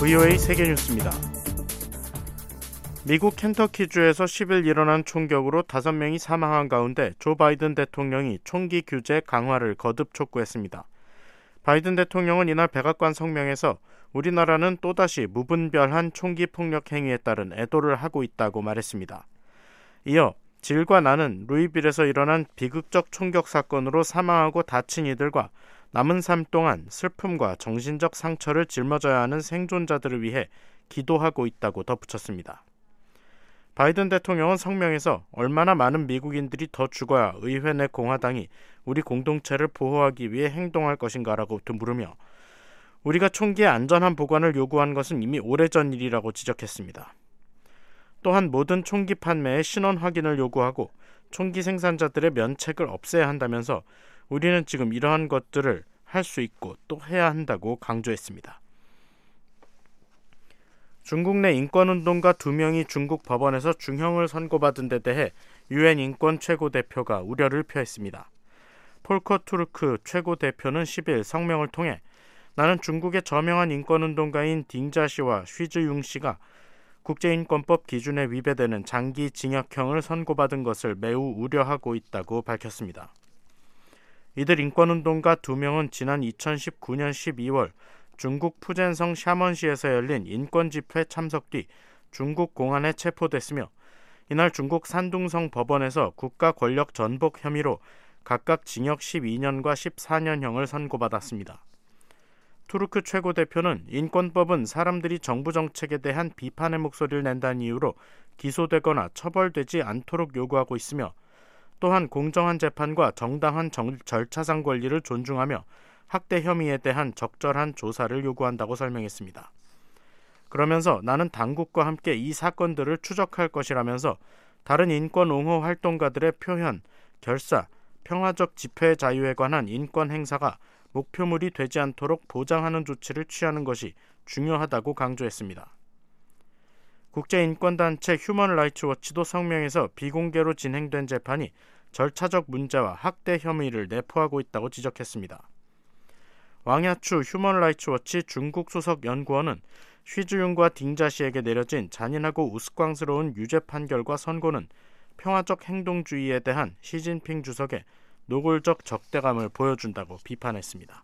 VOA 세계뉴스입니다. 미국 켄터키주에서 10일 일어난 총격으로 5명이 사망한 가운데 조 바이든 대통령이 총기 규제 강화를 거듭 촉구했습니다. 바이든 대통령은 이날 백악관 성명에서 우리나라는 또다시 무분별한 총기 폭력 행위에 따른 애도를 하고 있다고 말했습니다. 이어 질과 나는 루이빌에서 일어난 비극적 총격 사건으로 사망하고 다친 이들과 남은 삶 동안 슬픔과 정신적 상처를 짊어져야 하는 생존자들을 위해 기도하고 있다고 덧붙였습니다. 바이든 대통령은 성명에서 얼마나 많은 미국인들이 더 죽어야 의회 내 공화당이 우리 공동체를 보호하기 위해 행동할 것인가라고 물으며 우리가 총기의 안전한 보관을 요구한 것은 이미 오래전 일이라고 지적했습니다. 또한 모든 총기 판매의 신원 확인을 요구하고 총기 생산자들의 면책을 없애야 한다면서 우리는 지금 이러한 것들을 할 수 있고 또 해야 한다고 강조했습니다. 중국 내 인권운동가 2명이 중국 법원에서 중형을 선고받은 데 대해 유엔 인권 최고대표가 우려를 표했습니다. 폴커 투르크 최고대표는 10일 성명을 통해 나는 중국의 저명한 인권운동가인 딩자시와 쉬즈융씨가 국제인권법 기준에 위배되는 장기 징역형을 선고받은 것을 매우 우려하고 있다고 밝혔습니다. 이들 인권운동가 2명은 지난 2019년 12월 중국 푸젠성 샤먼시에서 열린 인권집회 참석 뒤 중국 공안에 체포됐으며 이날 중국 산둥성 법원에서 국가 권력 전복 혐의로 각각 징역 12년과 14년형을 선고받았습니다. 투르크 최고대표는 인권법은 사람들이 정부 정책에 대한 비판의 목소리를 낸다는 이유로 기소되거나 처벌되지 않도록 요구하고 있으며 또한 공정한 재판과 정당한 절차상 권리를 존중하며 학대 혐의에 대한 적절한 조사를 요구한다고 설명했습니다. 그러면서 나는 당국과 함께 이 사건들을 추적할 것이라면서 다른 인권 옹호 활동가들의 표현, 결사, 평화적 집회 자유에 관한 인권 행사가 목표물이 되지 않도록 보장하는 조치를 취하는 것이 중요하다고 강조했습니다. 국제인권단체 휴먼 라이츠 워치도 성명에서 비공개로 진행된 재판이 절차적 문제와 학대 혐의를 내포하고 있다고 지적했습니다. 왕야추 휴먼 라이츠 워치 중국 수석 연구원은 쉬즈융과 딩자시에게 내려진 잔인하고 우스꽝스러운 유죄 판결과 선고는 평화적 행동주의에 대한 시진핑 주석의 노골적 적대감을 보여준다고 비판했습니다.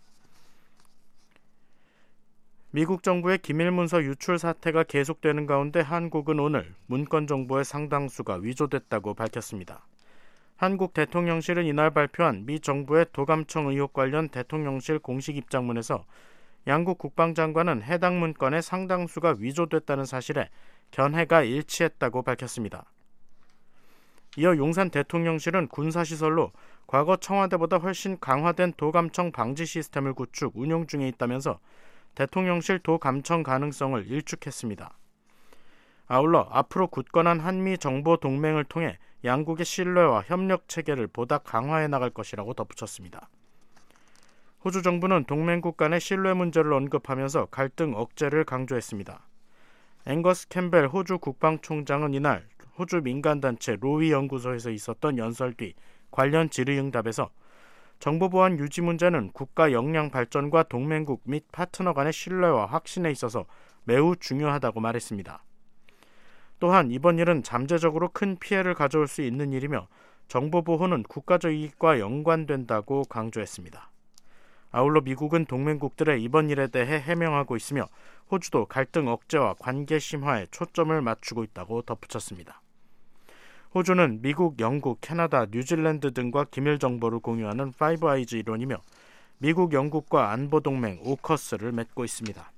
미국 정부의 기밀문서 유출 사태가 계속되는 가운데 한국은 오늘 문건 정보의 상당수가 위조됐다고 밝혔습니다. 한국 대통령실은 이날 발표한 미 정부의 도감청 의혹 관련 대통령실 공식 입장문에서 양국 국방장관은 해당 문건의 상당수가 위조됐다는 사실에 견해가 일치했다고 밝혔습니다. 이어 용산 대통령실은 군사시설로 과거 청와대보다 훨씬 강화된 도감청 방지 시스템을 구축, 운용 중에 있다면서 대통령실 도감청 가능성을 일축했습니다. 아울러 앞으로 굳건한 한미 정보 동맹을 통해 양국의 신뢰와 협력 체계를 보다 강화해 나갈 것이라고 덧붙였습니다. 호주 정부는 동맹국 간의 신뢰 문제를 언급하면서 갈등 억제를 강조했습니다. 앵거스 캠벨 호주 국방총장은 이날 호주 민간단체 로위 연구소에서 있었던 연설 뒤 관련 질의응답에서 정보보안 유지 문제는 국가 역량 발전과 동맹국 및 파트너 간의 신뢰와 확신에 있어서 매우 중요하다고 말했습니다. 또한 이번 일은 잠재적으로 큰 피해를 가져올 수 있는 일이며 정보보호는 국가적 이익과 연관된다고 강조했습니다. 아울러 미국은 동맹국들의 이번 일에 대해 해명하고 있으며 호주도 갈등 억제와 관계 심화에 초점을 맞추고 있다고 덧붙였습니다. 호주는 미국, 영국, 캐나다, 뉴질랜드 등과 기밀 정보를 공유하는 파이브 아이즈 일원이며 미국, 영국과 안보동맹 오커스를 맺고 있습니다.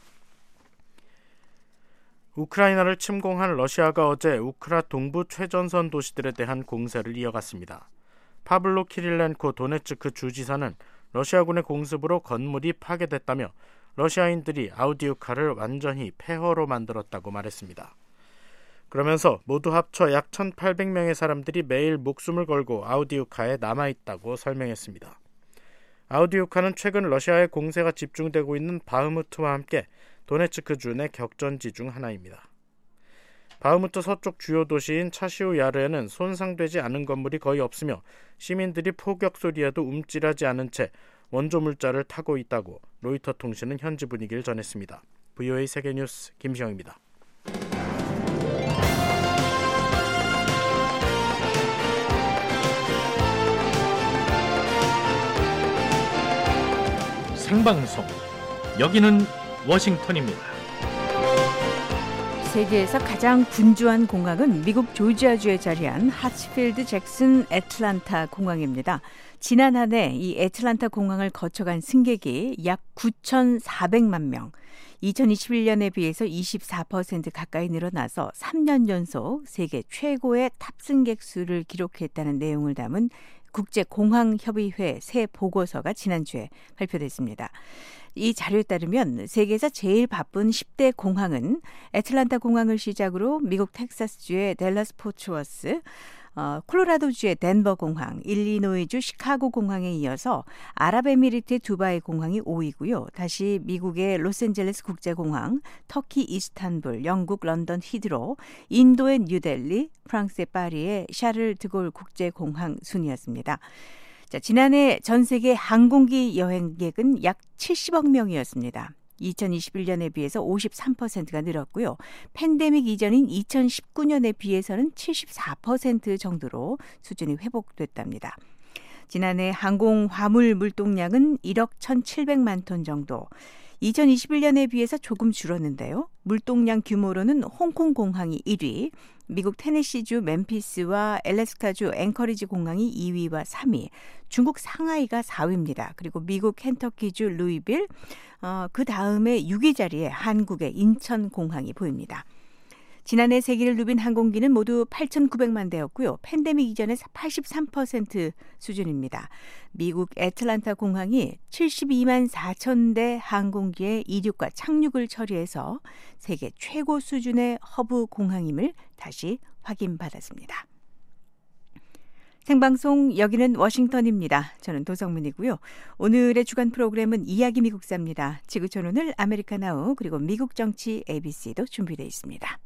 우크라이나를 침공한 러시아가 어제 우크라 동부 최전선 도시들에 대한 공세를 이어갔습니다. 파블로 키릴렌코 도네츠크 주지사는 러시아군의 공습으로 건물이 파괴됐다며 러시아인들이 아우디우카를 완전히 폐허로 만들었다고 말했습니다. 그러면서 모두 합쳐 약 1,800명의 사람들이 매일 목숨을 걸고 아우디우카에 남아있다고 설명했습니다. 아우디우카는 최근 러시아의 공세가 집중되고 있는 바흐무트와 함께 도네츠크주 내 격전지 중 하나입니다. 바흐무트 서쪽 주요 도시인 차시우야르에는 손상되지 않은 건물이 거의 없으며 시민들이 포격 소리에도 움찔하지 않은 채 원조 물자를 타고 있다고 로이터 통신은 현지 분위기를 전했습니다. VOA 세계뉴스 김시영입니다. 생방송, 여기는 워싱턴입니다. 세계에서 가장 분주한 공항은 미국 조지아주에 자리한 하츠필드 잭슨 애틀란타 공항입니다. 지난 한 해 이 애틀란타 공항을 거쳐간 승객이 약 9,400만 명, 2021년에 비해서 24% 가까이 늘어나서 3년 연속 세계 최고의 탑승객 수를 기록했다는 내용을 담은 국제공항협의회 새 보고서가 지난주에 발표됐습니다. 이 자료에 따르면 세계에서 제일 바쁜 10대 공항은 애틀란타 공항을 시작으로 미국 텍사스주의 댈러스 포트워스, 콜로라도주의 덴버 공항, 일리노이주 시카고 공항에 이어서 아랍에미리트의 두바이 공항이 5위고요. 다시 미국의 로스앤젤레스 국제공항, 터키 이스탄불, 영국 런던 히드로, 인도의 뉴델리, 프랑스의 파리의 샤를 드골 국제공항 순이었습니다. 자, 지난해 전 세계 항공기 여행객은 약 70억 명이었습니다. 2021년에 비해서 53%가 늘었고요. 팬데믹 이전인 2019년에 비해서는 74% 정도로 수준이 회복됐답니다. 지난해 항공 화물 물동량은 1억 1,700만 톤 정도, 2021년에 비해서 조금 줄었는데요. 물동량 규모로는 홍콩 공항이 1위, 미국 테네시주 멤피스와 엘래스카주 앵커리지 공항이 2위와 3위, 중국 상하이가 4위입니다. 그리고 미국 켄터키주 루이빌, 그 다음에 6위 자리에 한국의 인천 공항이 보입니다. 지난해 세계를 누빈 항공기는 모두 8,900만 대였고요. 팬데믹 이전의 83% 수준입니다. 미국 애틀란타 공항이 72만 4천 대 항공기의 이륙과 착륙을 처리해서 세계 최고 수준의 허브 공항임을 다시 확인받았습니다. 생방송 여기는 워싱턴입니다. 저는 도성문이고요. 오늘의 주간 프로그램은 이야기 미국사입니다. 지구촌 오늘 아메리카나우 그리고 미국 정치 ABC도 준비되어 있습니다.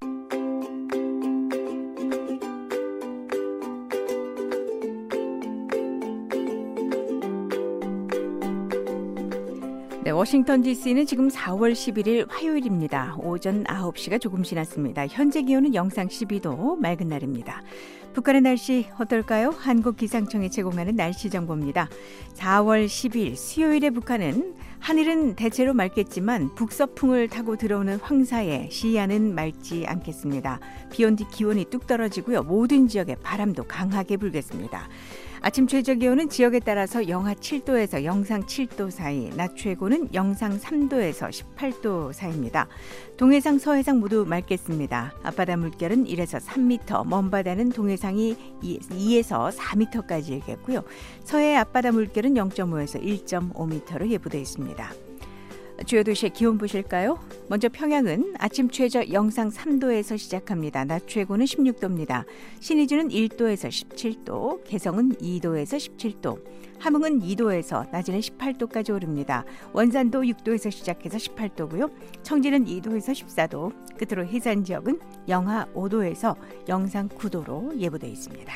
네, 워싱턴 DC는 지금 4월 11일 화요일입니다. 오전 9시가 조금 지났습니다. 현재 기온은 영상 12도, 맑은 날입니다. 북한의 날씨 어떨까요? 한국기상청이 제공하는 날씨 정보입니다. 4월 10일 수요일에 북한은 하늘은 대체로 맑겠지만 북서풍을 타고 들어오는 황사에 시야는 맑지 않겠습니다. 비온 뒤 기온이 뚝 떨어지고요. 모든 지역에 바람도 강하게 불겠습니다. 아침 최저 기온은 지역에 따라서 영하 7도에서 영상 7도 사이, 낮 최고는 영상 3도에서 18도 사이입니다. 동해상, 서해상 모두 맑겠습니다. 앞바다 물결은 1에서 3m, 먼바다는 동해상이 2에서 4m까지 일겠고요. 서해 앞바다 물결은 0.5에서 1.5m로 예보되어 있습니다. 주요 도시의 기온 보실까요? 먼저 평양은 아침 최저 영상 3도에서 시작합니다. 낮 최고는 16도입니다. 신의주는 1도에서 17도, 개성은 2도에서 17도, 함흥은 2도에서 낮에는 18도까지 오릅니다. 원산도 6도에서 시작해서 18도고요. 청진은 2도에서 14도, 끝으로 해산 지역은 영하 5도에서 영상 9도로 예보되어 있습니다.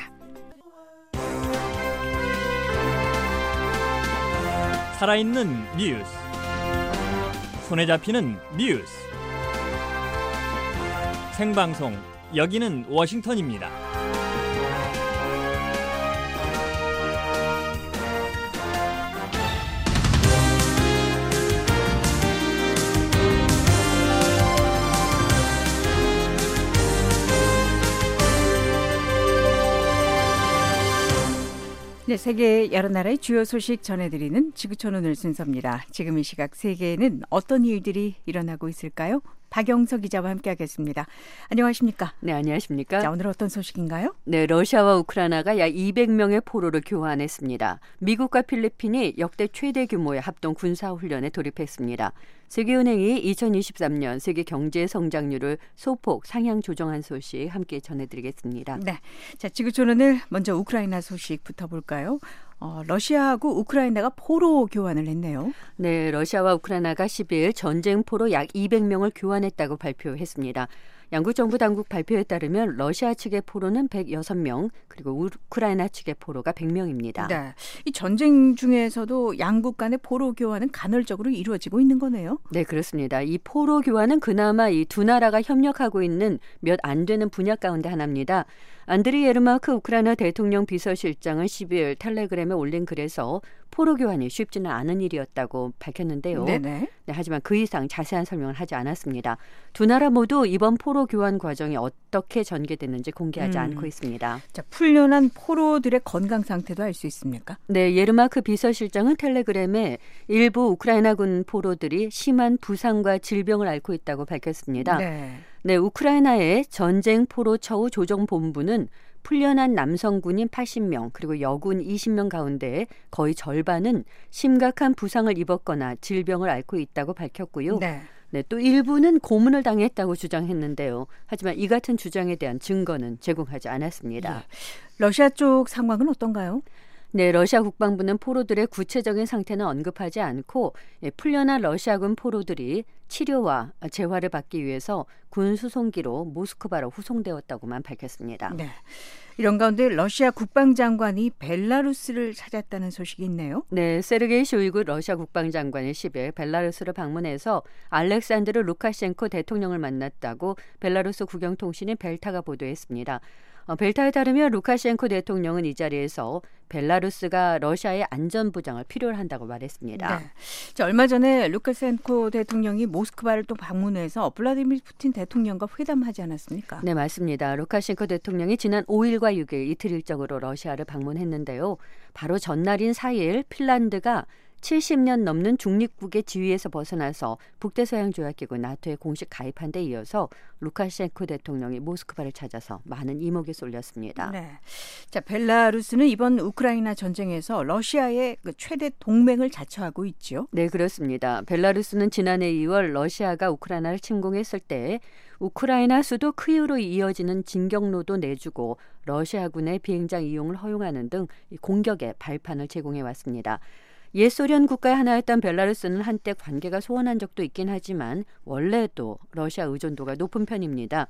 살아있는 뉴스, 손에 잡히는 뉴스, 생방송 여기는 워싱턴입니다. 네, 세계 여러 나라의 주요 소식 전해드리는 지구촌 오늘 순서입니다. 지금 이 시각 세계에는 어떤 일들이 일어나고 있을까요? 박영석 기자와 함께하겠습니다. 안녕하십니까? 네, 안녕하십니까? 자, 오늘 어떤 소식인가요? 네, 러시아와 우크라이나가 약 200명의 포로를 교환했습니다. 미국과 필리핀이 역대 최대 규모의 합동 군사훈련에 돌입했습니다. 세계은행이 2023년 세계 경제 성장률을 소폭 상향 조정한 소식 함께 전해드리겠습니다. 네, 자, 지구촌 오늘 먼저 우크라이나 소식부터 볼까요? 러시아하고 우크라이나가 포로 교환을 했네요. 네, 러시아와 우크라이나가 10일 전쟁 포로 약 200명을 교환했다고 발표했습니다. 양국 정부 당국 발표에 따르면 러시아 측의 포로는 106명, 그리고 우크라이나 측의 포로가 100명입니다. 네. 이 전쟁 중에서도 양국 간의 포로 교환은 간헐적으로 이루어지고 있는 거네요. 네, 그렇습니다. 이 포로 교환은 그나마 이 두 나라가 협력하고 있는 몇 안 되는 분야 가운데 하나입니다. 안드리 예르마크 우크라이나 대통령 비서실장은 12일 텔레그램에 올린 글에서 포로 교환이 쉽지는 않은 일이었다고 밝혔는데요. 네네. 네, 하지만 그 이상 자세한 설명을 하지 않았습니다. 두 나라 모두 이번 포로 교환 과정이 어떻게 전개됐는지 공개하지 않고 있습니다. 자, 풀려난 포로들의 건강 상태도 알 수 있습니까? 네, 예르마크 비서실장은 텔레그램에 일부 우크라이나군 포로들이 심한 부상과 질병을 앓고 있다고 밝혔습니다. 네, 우크라이나의 전쟁 포로 처우 조정본부는 풀려난 남성 군인 80명 그리고 여군 20명 가운데 거의 절반은 심각한 부상을 입었거나 질병을 앓고 있다고 밝혔고요. 네, 또 일부는 고문을 당했다고 주장했는데요. 하지만 이 같은 주장에 대한 증거는 제공하지 않았습니다. 러시아 쪽 상황은 어떤가요? 네, 러시아 국방부는 포로들의 구체적인 상태는 언급하지 않고 풀려난 러시아군 포로들이 치료와 재활을 받기 위해서 군 수송기로 모스크바로 후송되었다고만 밝혔습니다. 네. 이런 가운데 러시아 국방장관이 벨라루스를 찾았다는 소식이 있네요. 네, 세르게이 쇼이구 러시아 국방장관이 10일 벨라루스를 방문해서 알렉산드르 루카셴코 대통령을 만났다고 벨라루스 국영통신인 벨타가 보도했습니다. 벨타에 따르면 루카셴코 대통령은 이 자리에서 벨라루스가 러시아의 안전 보장을 필요로 한다고 말했습니다. 네. 자, 얼마 전에 루카셴코 대통령이 모스크바를 또 방문해서 블라디미르 푸틴 대통령과 회담하지 않았습니까? 네, 맞습니다. 루카셴코 대통령이 지난 5일과 6일 이틀 일정으로 러시아를 방문했는데요. 바로 전날인 4일 핀란드가 70년 넘는 중립국의 지위에서 벗어나서 북대서양조약기구 나토에 공식 가입한 데 이어서 루카셴코 대통령이 모스크바를 찾아서 많은 이목이 쏠렸습니다. 네. 자, 벨라루스는 이번 우크라이나 전쟁에서 러시아의 최대 동맹을 자처하고 있죠. 네, 그렇습니다. 벨라루스는 지난해 2월 러시아가 우크라이나를 침공했을 때 우크라이나 수도 키이우로 이어지는 진격로도 내주고 러시아군의 비행장 이용을 허용하는 등 공격의 발판을 제공해 왔습니다. 옛 소련 국가의 하나였던 벨라루스는 한때 관계가 소원한 적도 있긴 하지만 원래도 러시아 의존도가 높은 편입니다.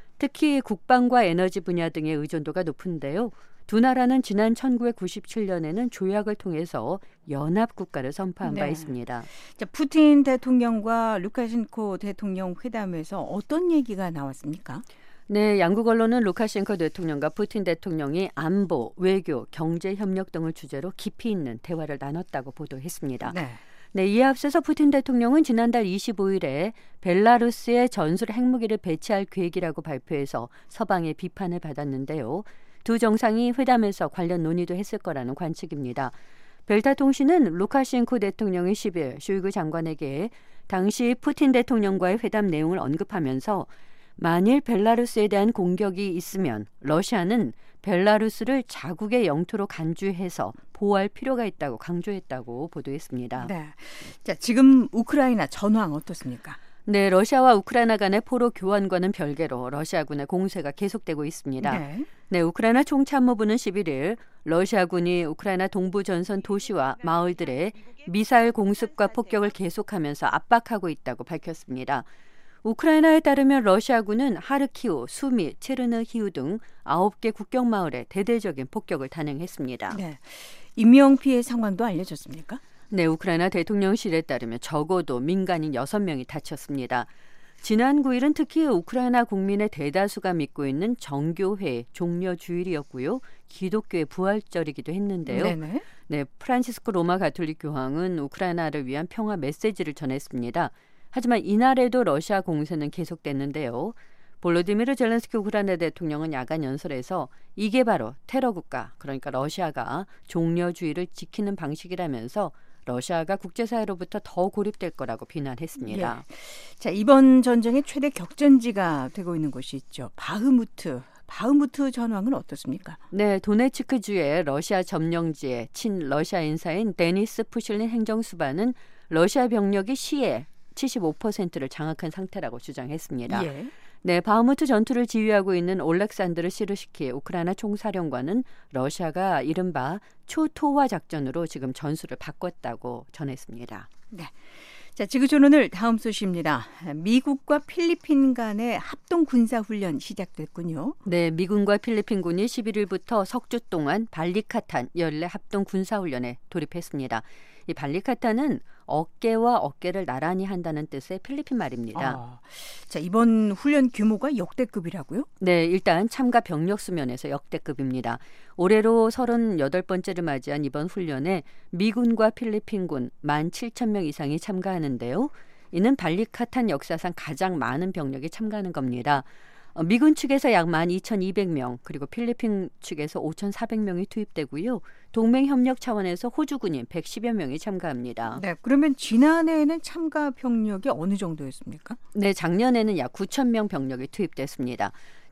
특히 국방과 에너지 분야 등의 의존도가 높은데요. 두 나라는 지난 1997년에는 조약을 통해서 연합국가를 선포한 바 있습니다. 자, 푸틴 대통령과 루카셴코 대통령 회담에서 어떤 얘기가 나왔습니까? 네, 양국 언론은 루카셴코 대통령과 푸틴 대통령이 안보, 외교, 경제 협력 등을 주제로 깊이 있는 대화를 나눴다고 보도했습니다. 네, 이에 앞서서 푸틴 대통령은 지난달 25일에 벨라루스에 전술 핵무기를 배치할 계획이라고 발표해서 서방의 비판을 받았는데요. 두 정상이 회담에서 관련 논의도 했을 거라는 관측입니다. 벨타 통신은 루카셴코 대통령이 10일 쇼이구 장관에게 당시 푸틴 대통령과의 회담 내용을 언급하면서 만일 벨라루스에 대한 공격이 있으면 러시아는 벨라루스를 자국의 영토로 간주해서 보호할 필요가 있다고 강조했다고 보도했습니다. 네. 자, 지금 우크라이나 전황 어떻습니까? 네, 러시아와 우크라이나 간의 포로 교환과는 별개로 러시아군의 공세가 계속되고 있습니다. 네, 우크라이나 총참모부는 11일 러시아군이 우크라이나 동부 전선 도시와 마을들의 미사일 공습과 폭격을 계속하면서 압박하고 있다고 밝혔습니다. 우크라이나에 따르면 러시아군은 하르키우, 수미, 체르느히우 등 9개 국경 마을에 대대적인 폭격을 단행했습니다. 네, 인명피해 상황도 알려졌습니까? 네, 우크라이나 대통령실에 따르면 적어도 민간인 6명이 다쳤습니다. 지난 9일은 특히 우크라이나 국민의 대다수가 믿고 있는 정교회 종려 주일이었고요. 기독교의 부활절이기도 했는데요. 네, 프란치스코 로마 가톨릭 교황은 우크라이나를 위한 평화 메시지를 전했습니다. 하지만 이날에도 러시아 공세는 계속됐는데요. 볼로디미르 젤렌스키 우크라이나 대통령은 야간 연설에서 이게 바로 테러 국가, 그러니까 러시아가 종려주의를 지키는 방식이라면서 러시아가 국제사회로부터 더 고립될 거라고 비난했습니다. 자, 이번 전쟁의 최대 격전지가 되고 있는 곳이 있죠. 바흐무트 전황은 어떻습니까? 네, 도네츠크주의 러시아 점령지의 친러시아 인사인 데니스 푸실린 행정수반은 러시아 병력이 시의 75%를 장악한 상태라고 주장했습니다. 네, 바흐무트 전투를 지휘하고 있는 올렉산드르 시르시키 우크라이나 총사령관은 러시아가 이른바 초토화 작전으로 지금 전술을 바꿨다고 전했습니다. 네. 자, 지구촌 오늘 다음 소식입니다. 미국과 필리핀 간의 합동 군사훈련 시작됐군요. 네, 미군과 필리핀군이 11일부터 석 주 동안 발리카탄 연례 합동 군사훈련에 돌입했습니다. 이 발리카탄은 어깨와 어깨를 나란히 한다는 뜻의 필리핀 말입니다. 자, 이번 훈련 규모가 역대급이라고요? 네, 일단 참가 병력 수면에서 역대급입니다. 올해로 38번째를 맞이한 이번 훈련에 미군과 필리핀군 17,000명 이상이 참가하는데요. 이는 발리카탄 역사상 가장 많은 병력이 참가하는 겁니다. 미군 측에서 약 12,200명, 그리고 필리핀 측에서 5,400명이 투입되고요. 동맹협력 차원에서 호주군이 110여 명이 참가합니다. 네, 그러면 지난해에는 참가 병력이 어느 정도였습니까? 네, 작년에는 약 9,000명 병력이 투입됐습니다.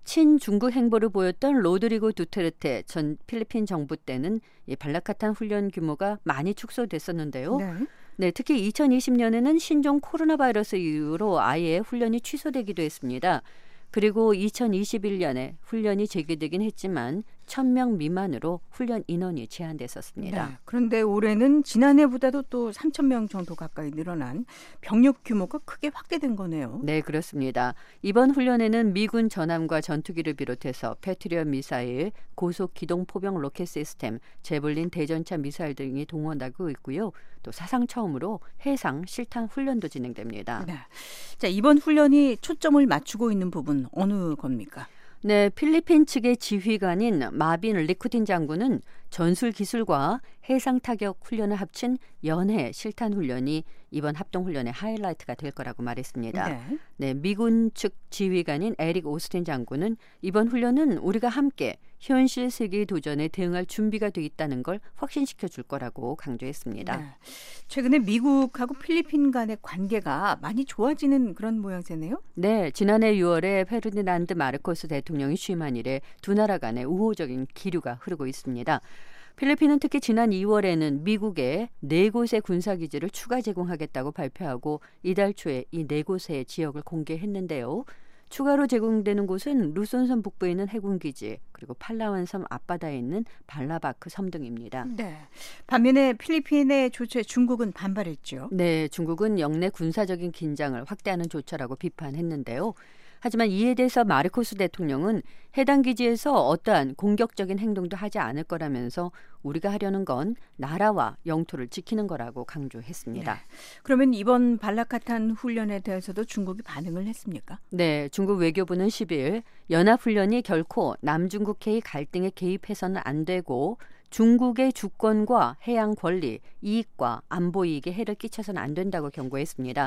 친중국 행보를 보였던 로드리고 두테르테 전 필리핀 정부 때는 이 발리카탄 훈련 규모가 많이 축소됐었는데요. 네, 특히 2020년에는 신종 코로나 바이러스 이후로 아예 훈련이 취소되기도 했습니다. 그리고 2021년에 훈련이 재개되긴 했지만 1,000명 미만으로 훈련 인원이 제한됐었습니다. 네, 그런데 올해는 지난해보다도 또 3,000명 정도 가까이 늘어난 병력 규모가 크게 확대된 거네요. 네, 그렇습니다. 이번 훈련에는 미군 전함과 전투기를 비롯해서 패트리엇 미사일, 고속 기동 포병 로켓 시스템, 제블린 대전차 미사일 등이 동원하고 있고요. 또 사상 처음으로 해상 실탄 훈련도 진행됩니다. 네. 자, 이번 훈련이 초점을 맞추고 있는 부분 어느 겁니까? 네, 필리핀 측의 지휘관인 마빈 리쿠틴 장군은 전술 기술과 해상 타격 훈련을 합친 연해 실탄 훈련이 이번 합동 훈련의 하이라이트가 될 거라고 말했습니다. 네, 미군 측 지휘관인 에릭 오스틴 장군은 이번 훈련은 우리가 함께 현실 세계의 도전에 대응할 준비가 돼 있다는 걸 확신시켜 줄 거라고 강조했습니다. 네. 최근에 미국하고 필리핀 간의 관계가 많이 좋아지는 그런 모양새네요. 네, 지난해 6월에 페르디난드 마르코스 대통령이 취임한 이래 두 나라 간의 우호적인 기류가 흐르고 있습니다. 필리핀은 특히 지난 2월에는 미국에 4곳의 군사기지를 추가 제공하겠다고 발표하고 이달 초에 이 4곳의 지역을 공개했는데요. 추가로 제공되는 곳은 루손섬 북부에 있는 해군기지, 그리고 팔라완섬 앞바다에 있는 발라바크 섬 등입니다. 네. 반면에 필리핀의 조처에 중국은 반발했죠. 네, 중국은 영내 군사적인 긴장을 확대하는 조처라고 비판했는데요. 하지만 이에 대해서 마르코스 대통령은 해당 기지에서 어떠한 공격적인 행동도 하지 않을 거라면서 우리가 하려는 건 나라와 영토를 지키는 거라고 강조했습니다. 네. 그러면 이번 발리카탄 훈련에 대해서도 중국이 반응을 했습니까? 네, 중국 외교부는 10일 연합훈련이 결코 남중국해의 갈등에 개입해서는 안 되고 중국의 주권과 해양 권리, 이익과 안보 이익에 해를 끼쳐서는 안 된다고 경고했습니다.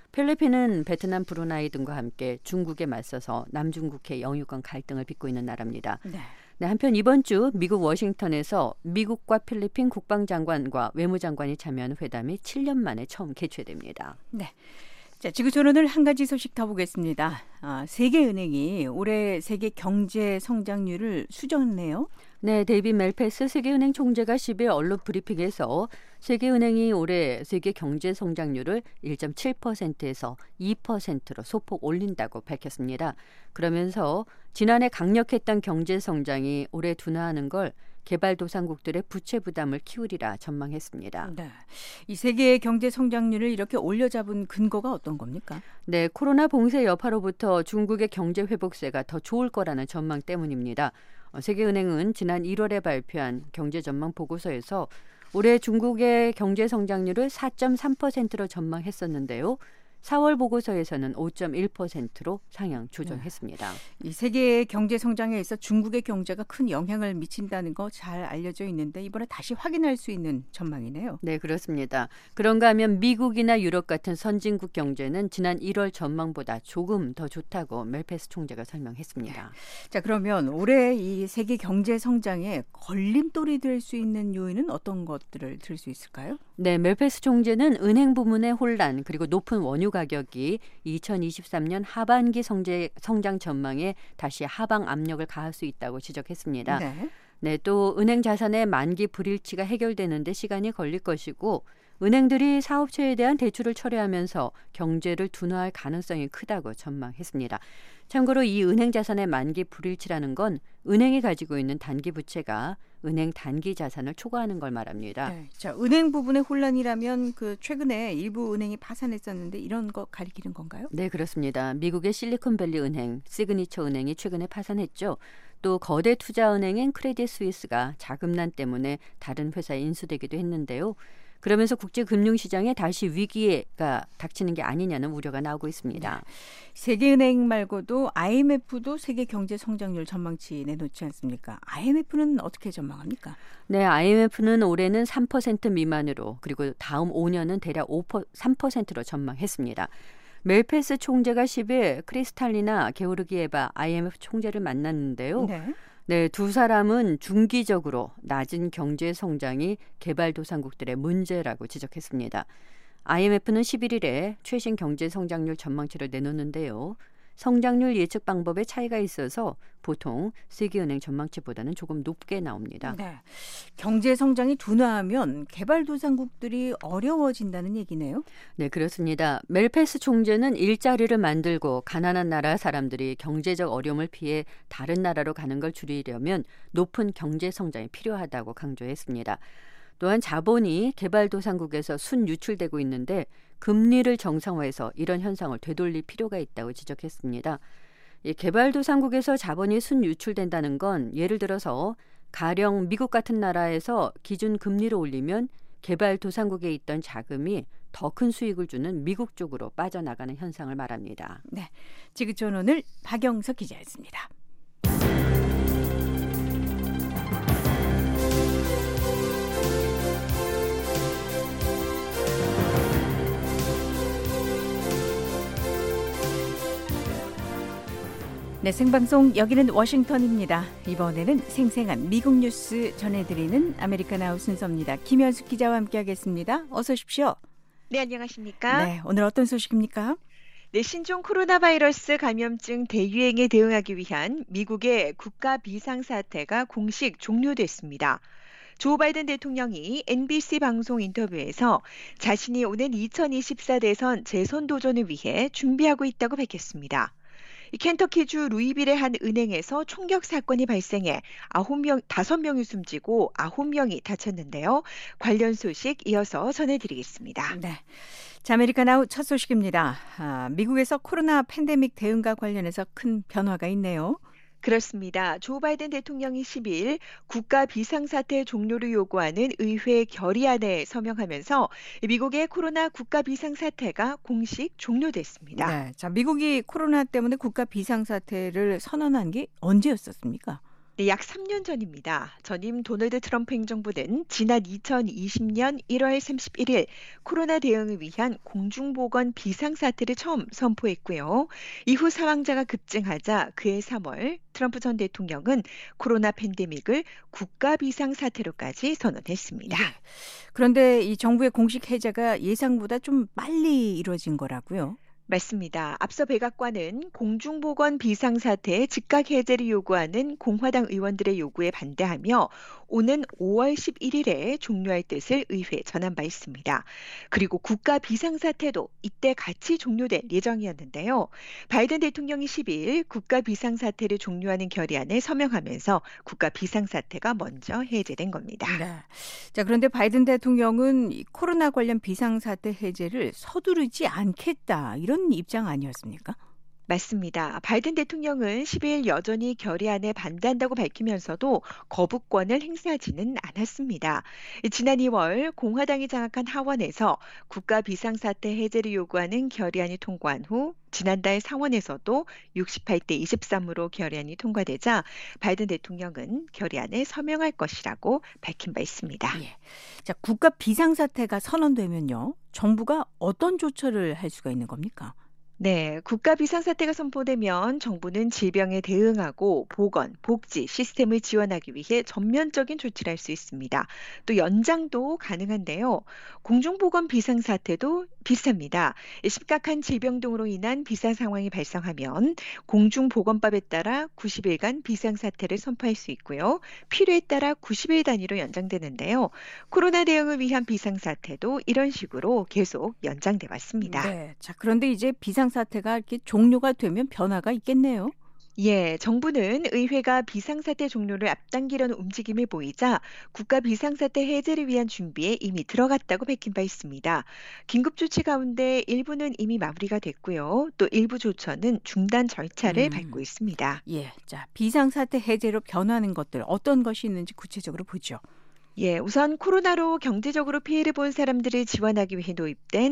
필리핀은 베트남, 브루나이 등과 함께 중국에 맞서서 남중국해 영유권 갈등을 빚고 있는 나라입니다. 네, 한편 이번 주 미국 워싱턴에서 미국과 필리핀 국방장관과 외무장관이 참여하는 회담이 7년 만에 처음 개최됩니다. 네. 자, 지구촌 오늘 한 가지 소식 더 보겠습니다. 세계은행이 올해 세계 경제 성장률을 수정했네요. 네, 데이빗 멜페스 세계은행 총재가 10일 언론 브리핑에서 세계은행이 올해 세계 경제 성장률을 1.7%에서 2%로 소폭 올린다고 밝혔습니다. 그러면서 지난해 강력했던 경제 성장이 올해 둔화하는 걸 개발도상국들의 부채 부담을 키우리라 전망했습니다. 네, 이 세계의 경제 성장률을 이렇게 올려잡은 근거가 어떤 겁니까? 네, 코로나 봉쇄 여파로부터 중국의 경제 회복세가 더 좋을 거라는 전망 때문입니다. 세계은행은 지난 1월에 발표한 경제 전망 보고서에서 올해 중국의 경제 성장률을 4.3%로 전망했었는데요. 4월 보고서에서는 5.1%로 상향 조정했습니다. 이 세계의 경제 성장에 있어 중국의 경제가 큰 영향을 미친다는 거 잘 알려져 있는데 이번에 다시 확인할 수 있는 전망이네요. 네, 그렇습니다. 그런가 하면 미국이나 유럽 같은 선진국 경제는 지난 1월 전망보다 조금 더 좋다고 멜페스 총재가 설명했습니다. 자, 그러면 올해 이 세계 경제 성장에 걸림돌이 될 수 있는 요인은 어떤 것들을 들 수 있을까요? 네, 멜페스 총재는 은행 부문의 혼란 그리고 높은 원유 가격이 2023년 하반기 성장 전망에 다시 하방 압력을 가할 수 있다고 지적했습니다. 네, 또 은행 자산의 만기 불일치가 해결되는데 시간이 걸릴 것이고 은행들이 사업체에 대한 대출을 철회하면서 경제를 둔화할 가능성이 크다고 전망했습니다. 참고로 이 은행 자산의 만기 불일치라는 건 은행이 가지고 있는 단기 부채가 은행 단기 자산을 초과하는 걸 말합니다. 네. 자, 은행 부분의 혼란이라면 최근에 일부 은행이 파산했었는데 이런 거 가리키는 건가요? 네, 그렇습니다. 미국의 실리콘밸리 은행, 시그니처 은행이 최근에 파산했죠. 또 거대 투자은행인 크레딧 스위스가 자금난 때문에 다른 회사에 인수되기도 했는데요. 그러면서 국제금융시장에 다시 위기가 닥치는 게 아니냐는 우려가 나오고 있습니다. 세계은행 말고도 IMF도 세계 경제 성장률 전망치 내놓지 않습니까? IMF는 어떻게 전망합니까? 네, IMF는 올해는 3% 미만으로 그리고 다음 5년은 대략 3%로 전망했습니다. 멜페스 총재가 10일 크리스탈리나 게오르기에바 IMF 총재를 만났는데요. 네, 두 사람은 중기적으로 낮은 경제 성장이 개발도상국들의 문제라고 지적했습니다. IMF는 11일에 최신 경제 성장률 전망치를 내놓는데요. 성장률 예측 방법에 차이가 있어서 보통 세계은행 전망치보다는 조금 높게 나옵니다. 네. 경제 성장이 둔화하면 개발도상국들이 어려워진다는 얘기네요. 네, 그렇습니다. 멜페스 총재는 일자리를 만들고 가난한 나라 사람들이 경제적 어려움을 피해 다른 나라로 가는 걸 줄이려면 높은 경제 성장이 필요하다고 강조했습니다. 또한 자본이 개발도상국에서 순유출되고 있는데 금리를 정상화해서 이런 현상을 되돌릴 필요가 있다고 지적했습니다. 이 개발도상국에서 자본이 순유출된다는 건 예를 들어서 가령 미국 같은 나라에서 기준 금리를 올리면 개발도상국에 있던 자금이 더 큰 수익을 주는 미국 쪽으로 빠져나가는 현상을 말합니다. 네, 지구촌 오늘 박영석 기자였습니다. 네, 생방송 여기는 워싱턴입니다. 이번에는 생생한 미국 뉴스 전해드리는 아메리카나우 순서입니다. 김현숙 기자와 함께하겠습니다. 어서 오십시오. 네, 안녕하십니까? 네, 오늘 어떤 소식입니까? 네, 신종 코로나 바이러스 감염증 대유행에 대응하기 위한 미국의 국가 비상사태가 공식 종료됐습니다. 조 바이든 대통령이 NBC 방송 인터뷰에서 자신이 오는 2024 대선 재선 도전을 위해 준비하고 있다고 밝혔습니다. 켄터키주 루이빌의 한 은행에서 총격 사건이 발생해 5명이 숨지고 9명이 다쳤는데요. 관련 소식 이어서 전해드리겠습니다. 네, 자, 아메리카나우 첫 소식입니다. 미국에서 코로나 팬데믹 대응과 관련해서 큰 변화가 있네요. 그렇습니다. 조 바이든 대통령이 10일 국가 비상사태 종료를 요구하는 의회 결의안에 서명하면서 미국의 코로나 국가 비상사태가 공식 종료됐습니다. 네, 자, 미국이 코로나 때문에 국가 비상사태를 선언한 게 언제였었습니까? 네, 약 3년 전입니다. 전임 도널드 트럼프 행정부는 지난 2020년 1월 31일 코로나 대응을 위한 공중보건 비상사태를 처음 선포했고요. 이후 사망자가 급증하자 그해 3월 트럼프 전 대통령은 코로나 팬데믹을 국가 비상사태로까지 선언했습니다. 네. 그런데 이 정부의 공식 해제가 예상보다 좀 빨리 이루어진 거라고요? 맞습니다. 앞서 백악관은 공중보건 비상사태의 즉각 해제를 요구하는 공화당 의원들의 요구에 반대하며 오는 5월 11일에 종료할 뜻을 의회에 전한 바 있습니다. 그리고 국가 비상사태도 이때 같이 종료될 예정이었는데요. 바이든 대통령이 10일 국가 비상사태를 종료하는 결의안에 서명하면서 국가 비상사태가 먼저 해제된 겁니다. 네. 자, 그런데 바이든 대통령은 이 코로나 관련 비상사태 해제를 서두르지 않겠다, 이런 입장 아니었습니까? 맞습니다. 바이든 대통령은 10일 여전히 결의안에 반대한다고 밝히면서도 거부권을 행사하지는 않았습니다. 지난 2월 공화당이 장악한 하원에서 국가 비상사태 해제를 요구하는 결의안이 통과한 후 지난달 상원에서도 68대 23으로 결의안이 통과되자 바이든 대통령은 결의안에 서명할 것이라고 밝힌 바 있습니다. 예. 자, 국가 비상사태가 선언되면요, 정부가 어떤 조처를 할 수가 있는 겁니까? 네, 국가 비상사태가 선포되면 정부는 질병에 대응하고 보건, 복지, 시스템을 지원하기 위해 전면적인 조치를 할 수 있습니다. 또 연장도 가능한데요. 공중보건 비상사태도 비슷합니다. 심각한 질병 등으로 인한 비상 상황이 발생하면 공중보건법에 따라 90일간 비상사태를 선포할 수 있고요. 필요에 따라 90일 단위로 연장되는데요. 코로나 대응을 위한 비상사태도 이런 식으로 계속 연장돼 왔습니다. 네. 자, 그런데 이제 비상사태가 이렇게 종료가 되면 변화가 있겠네요. 예, 정부는 의회가 비상사태 종료를 앞당기려는 움직임을 보이자 국가 비상사태 해제를 위한 준비에 이미 들어갔다고 밝힌 바 있습니다. 긴급조치 가운데 일부는 이미 마무리가 됐고요. 또 일부 조처는 중단 절차를 밟고 있습니다. 예. 자, 비상사태 해제로 변하는 것들 어떤 것이 있는지 구체적으로 보죠. 예, 우선 코로나로 경제적으로 피해를 본 사람들을 지원하기 위해 도입된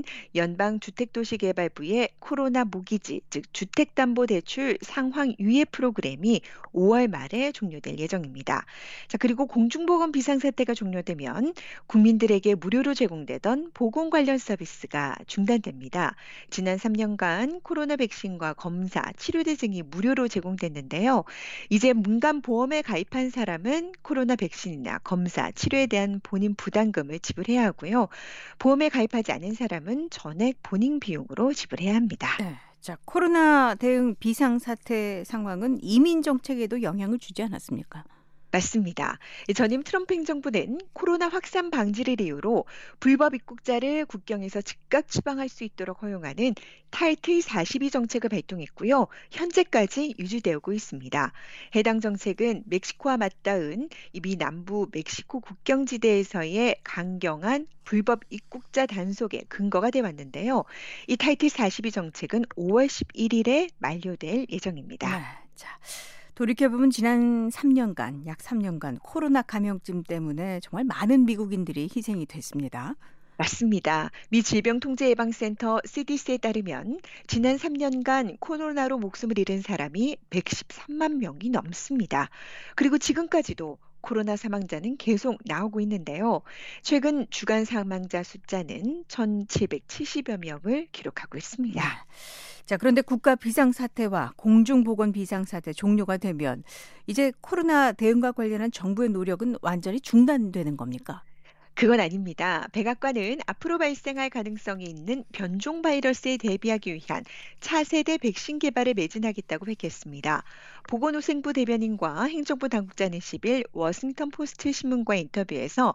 연방주택도시개발부의 코로나 모기지, 즉 주택담보대출 상환 유예 프로그램이 5월 말에 종료될 예정입니다. 자, 그리고 공중보건 비상사태가 종료되면 국민들에게 무료로 제공되던 보건 관련 서비스가 중단됩니다. 지난 3년간 코로나 백신과 검사, 치료제 등이 무료로 제공됐는데요. 이제 민간보험에 가입한 사람은 코로나 백신이나 검사, 치료에 대한 본인 부담금을 지불해야 하고요. 보험에 가입하지 않은 사람은 전액 본인 비용으로 지불해야 합니다. 네. 자, 코로나 대응 비상사태 상황은 이민 정책에도 영향을 주지 않았습니까? 맞습니다. 전임 트럼프 행정부는 코로나 확산 방지를 이유로 불법 입국자를 국경에서 즉각 추방할 수 있도록 허용하는 타이틀 42 정책을 발동했고요. 현재까지 유지되고 있습니다. 해당 정책은 멕시코와 맞닿은 미 남부 멕시코 국경지대에서의 강경한 불법 입국자 단속의 근거가 돼 왔는데요. 이 타이틀 42 정책은 5월 11일에 만료될 예정입니다. 네. 자, 돌이켜보면 지난 3년간, 약 3년간 코로나 감염증 때문에 정말 많은 미국인들이 희생이 됐습니다. 맞습니다. 미 질병통제예방센터 CDC에 따르면 지난 3년간 코로나로 목숨을 잃은 사람이 113만 명이 넘습니다. 그리고 지금까지도 코로나 사망자는 계속 나오고 있는데요. 최근 주간 사망자 숫자는 1,770여 명을 기록하고 있습니다. 네. 자, 그런데 국가 비상사태와 공중보건 비상사태 종료가 되면 이제 코로나 대응과 관련한 정부의 노력은 완전히 중단되는 겁니까? 그건 아닙니다. 백악관은 앞으로 발생할 가능성이 있는 변종 바이러스에 대비하기 위한 차세대 백신 개발에 매진하겠다고 밝혔습니다. 보건노생부 대변인과 행정부 당국자는 10일 워싱턴 포스트 신문과 인터뷰에서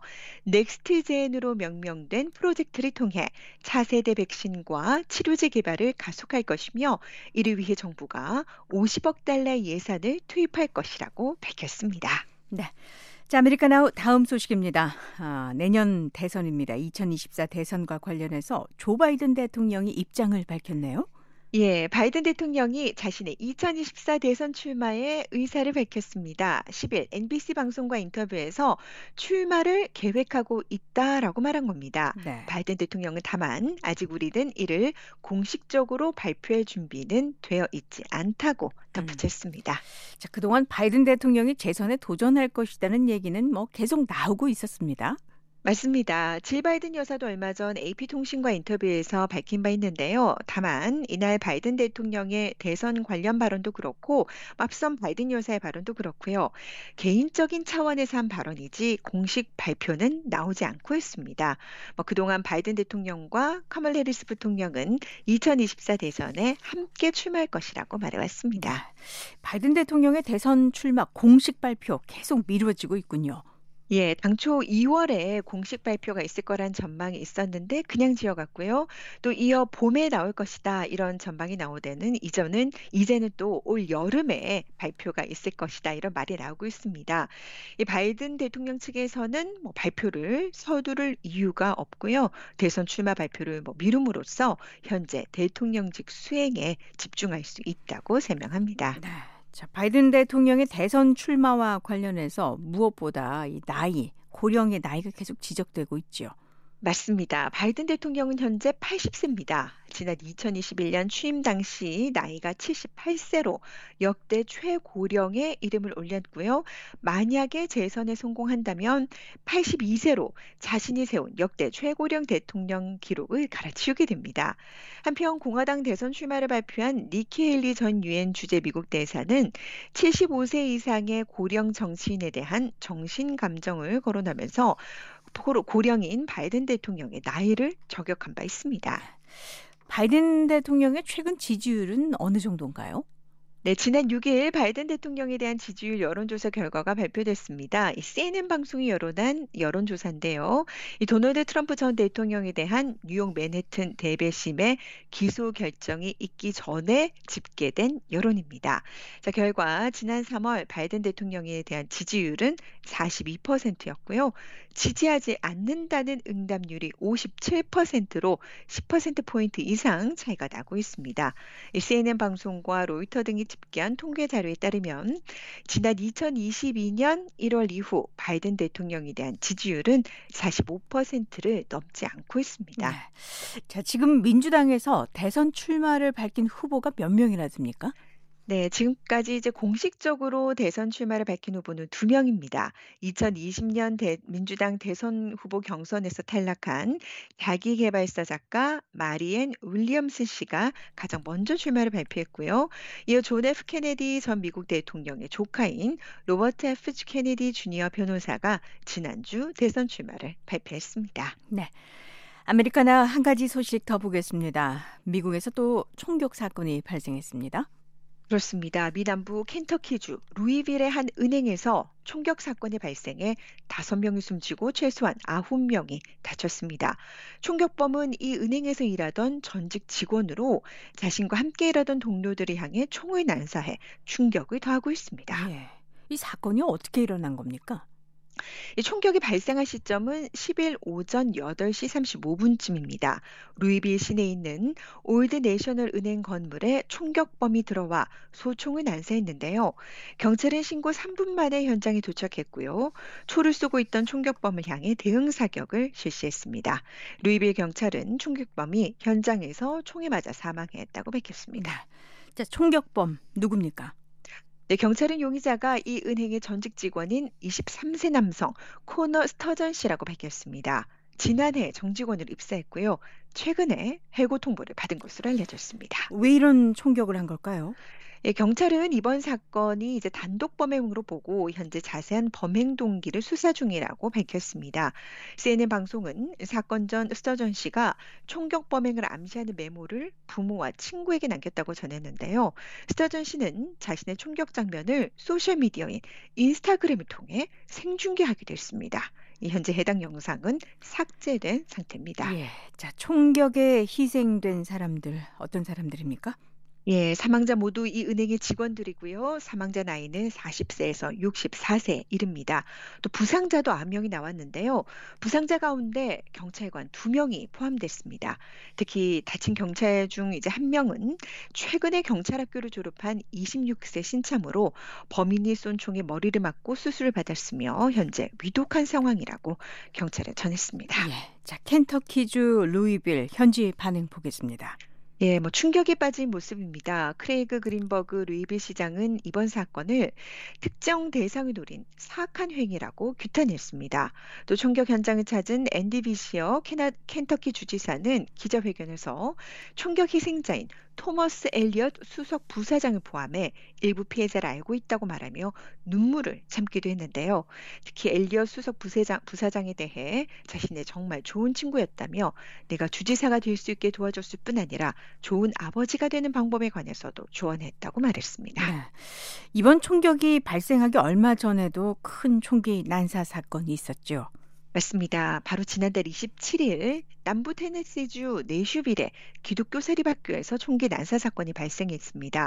넥스트젠으로 명명된 프로젝트를 통해 차세대 백신과 치료제 개발을 가속할 것이며 이를 위해 정부가 50억 달러 예산을 투입할 것이라고 밝혔습니다. 네. 자, 아메리카나우 다음 소식입니다. 내년 대선입니다. 2024 대선과 관련해서 조 바이든 대통령이 입장을 밝혔네요. 예, 바이든 대통령이 자신의 2024 대선 출마의 의사를 밝혔습니다. 10일 NBC 방송과 인터뷰에서 출마를 계획하고 있다라고 말한 겁니다. 네. 바이든 대통령은 다만 아직 우리는 이를 공식적으로 발표할 준비는 되어 있지 않다고 덧붙였습니다. 자, 그동안 바이든 대통령이 재선에 도전할 것이라는 얘기는 계속 나오고 있었습니다. 맞습니다. 질 바이든 여사도 얼마 전 AP통신과 인터뷰에서 밝힌 바 있는데요. 다만 이날 바이든 대통령의 대선 관련 발언도 그렇고 앞선 바이든 여사의 발언도 그렇고요. 개인적인 차원에서 한 발언이지 공식 발표는 나오지 않고 있습니다. 그동안 바이든 대통령과 카멀라 해리스 부통령은 2024 대선에 함께 출마할 것이라고 말해왔습니다. 바이든 대통령의 대선 출마 공식 발표 계속 미뤄지고 있군요. 예, 당초 2월에 공식 발표가 있을 거란 전망이 있었는데 그냥 지어갔고요. 또 이어 봄에 나올 것이다 이런 전망이 나오되는 이제는 또 올 여름에 발표가 있을 것이다 이런 말이 나오고 있습니다. 이 바이든 대통령 측에서는 발표를 서두를 이유가 없고요. 대선 출마 발표를 미룸으로써 현재 대통령직 수행에 집중할 수 있다고 설명합니다. 네. 자, 바이든 대통령의 대선 출마와 관련해서 무엇보다 이 고령의 나이가 계속 지적되고 있죠. 맞습니다. 바이든 대통령은 현재 80세입니다. 지난 2021년 취임 당시 나이가 78세로 역대 최고령의 이름을 올렸고요. 만약에 재선에 성공한다면 82세로 자신이 세운 역대 최고령 대통령 기록을 갈아치우게 됩니다. 한편 공화당 대선 출마를 발표한 니키 헤일리 전 유엔 주재 미국 대사는 75세 이상의 고령 정치인에 대한 정신 감정을 거론하면서 고령인 바이든 대통령의 나이를 저격한 바 있습니다. 바이든 대통령의 최근 지지율은 어느 정도인가요? 네, 지난 6일 바이든 대통령에 대한 지지율 여론조사 결과가 발표됐습니다. 이 CNN 방송이 여론한 여론조사인데요. 이 도널드 트럼프 전 대통령에 대한 뉴욕 맨해튼 대배심의 기소 결정이 있기 전에 집계된 여론입니다. 자, 결과 지난 3월 바이든 대통령에 대한 지지율은 42%였고요. 지지하지 않는다는 응답률이 57%로 10%포인트 이상 차이가 나고 있습니다. 이 CNN 방송과 로이터 등이 집계한 통계 자료에 따르면 지난 2022년 1월 이후 바이든 대통령에 대한 지지율은 45%를 넘지 않고 있습니다. 네. 자, 지금 민주당에서 대선 출마를 밝힌 후보가 몇 명이나 됩니까? 네, 지금까지 이제 공식적으로 대선 출마를 밝힌 후보는 2명입니다. 2020년 민주당 대선 후보 경선에서 탈락한 자기계발사 작가 마리앤 윌리엄스 씨가 가장 먼저 출마를 발표했고요. 이어 존 F 케네디 전 미국 대통령의 조카인 로버트 F 케네디 주니어 변호사가 지난주 대선 출마를 발표했습니다. 네. 아메리카나 한 가지 소식 더 보겠습니다. 미국에서 또 총격 사건이 발생했습니다. 그렇습니다. 미 남부 켄터키주 루이빌의 한 은행에서 총격 사건이 발생해 5명이 숨지고 최소한 9명이 다쳤습니다. 총격범은 이 은행에서 일하던 전직 직원으로 자신과 함께 일하던 동료들을 향해 총을 난사해 충격을 더하고 있습니다. 예. 이 사건이 어떻게 일어난 겁니까? 이 총격이 발생한 시점은 10일 오전 8시 35분쯤입니다. 루이빌 시내에 있는 올드 내셔널 은행 건물에 총격범이 들어와 소총을 난사했는데요. 경찰은 신고 3분 만에 현장에 도착했고요. 초를 쏘고 있던 총격범을 향해 대응 사격을 실시했습니다. 루이빌 경찰은 총격범이 현장에서 총에 맞아 사망했다고 밝혔습니다. 자, 총격범 누굽니까? 네, 경찰은 용의자가 이 은행의 전직 직원인 23세 남성 코너 스터전 씨라고 밝혔습니다. 지난해 정직원을 입사했고요. 최근에 해고 통보를 받은 것으로 알려졌습니다. 왜 이런 총격을 한 걸까요? 예, 경찰은 이번 사건이 이제 단독 범행으로 보고 현재 자세한 범행 동기를 수사 중이라고 밝혔습니다. CNN 방송은 사건 전 스터전 씨가 총격 범행을 암시하는 메모를 부모와 친구에게 남겼다고 전했는데요. 스터전 씨는 자신의 총격 장면을 소셜미디어인 인스타그램을 통해 생중계하기도 했습니다. 현재 해당 영상은 삭제된 상태입니다. 예, 자, 총격에 희생된 사람들 어떤 사람들입니까? 예, 사망자 모두 이 은행의 직원들이고요. 사망자 나이는 40세에서 64세에 이릅니다. 또 부상자도 9명이 나왔는데요. 부상자 가운데 경찰관 2명이 포함됐습니다. 특히 다친 경찰 중 이제 1명은 최근에 경찰학교를 졸업한 26세 신참으로 범인이 쏜 총에 머리를 맞고 수술을 받았으며 현재 위독한 상황이라고 경찰에 전했습니다. 예, 자, 켄터키주 루이빌 현지 반응 보겠습니다. 예, 충격에 빠진 모습입니다. 크레이그 그린버그 루이빌 시장은 이번 사건을 특정 대상을 노린 사악한 행위라고 규탄했습니다. 또 총격 현장을 찾은 앤디 비시어 켄터키 주지사는 기자회견에서 총격 희생자인 토머스 엘리엇 수석 부사장을 포함해 일부 피해자를 알고 있다고 말하며 눈물을 참기도 했는데요. 특히 엘리엇 수석 부사장에 대해 자신의 정말 좋은 친구였다며 내가 주지사가 될 수 있게 도와줬을 뿐 아니라 좋은 아버지가 되는 방법에 관해서도 조언했다고 말했습니다. 네. 이번 총격이 발생하기 얼마 전에도 큰 총기 난사 사건이 있었죠. 맞습니다. 바로 지난달 27일 남부 테네시주 내슈빌의 기독교 사립학교에서 총기 난사 사건이 발생했습니다.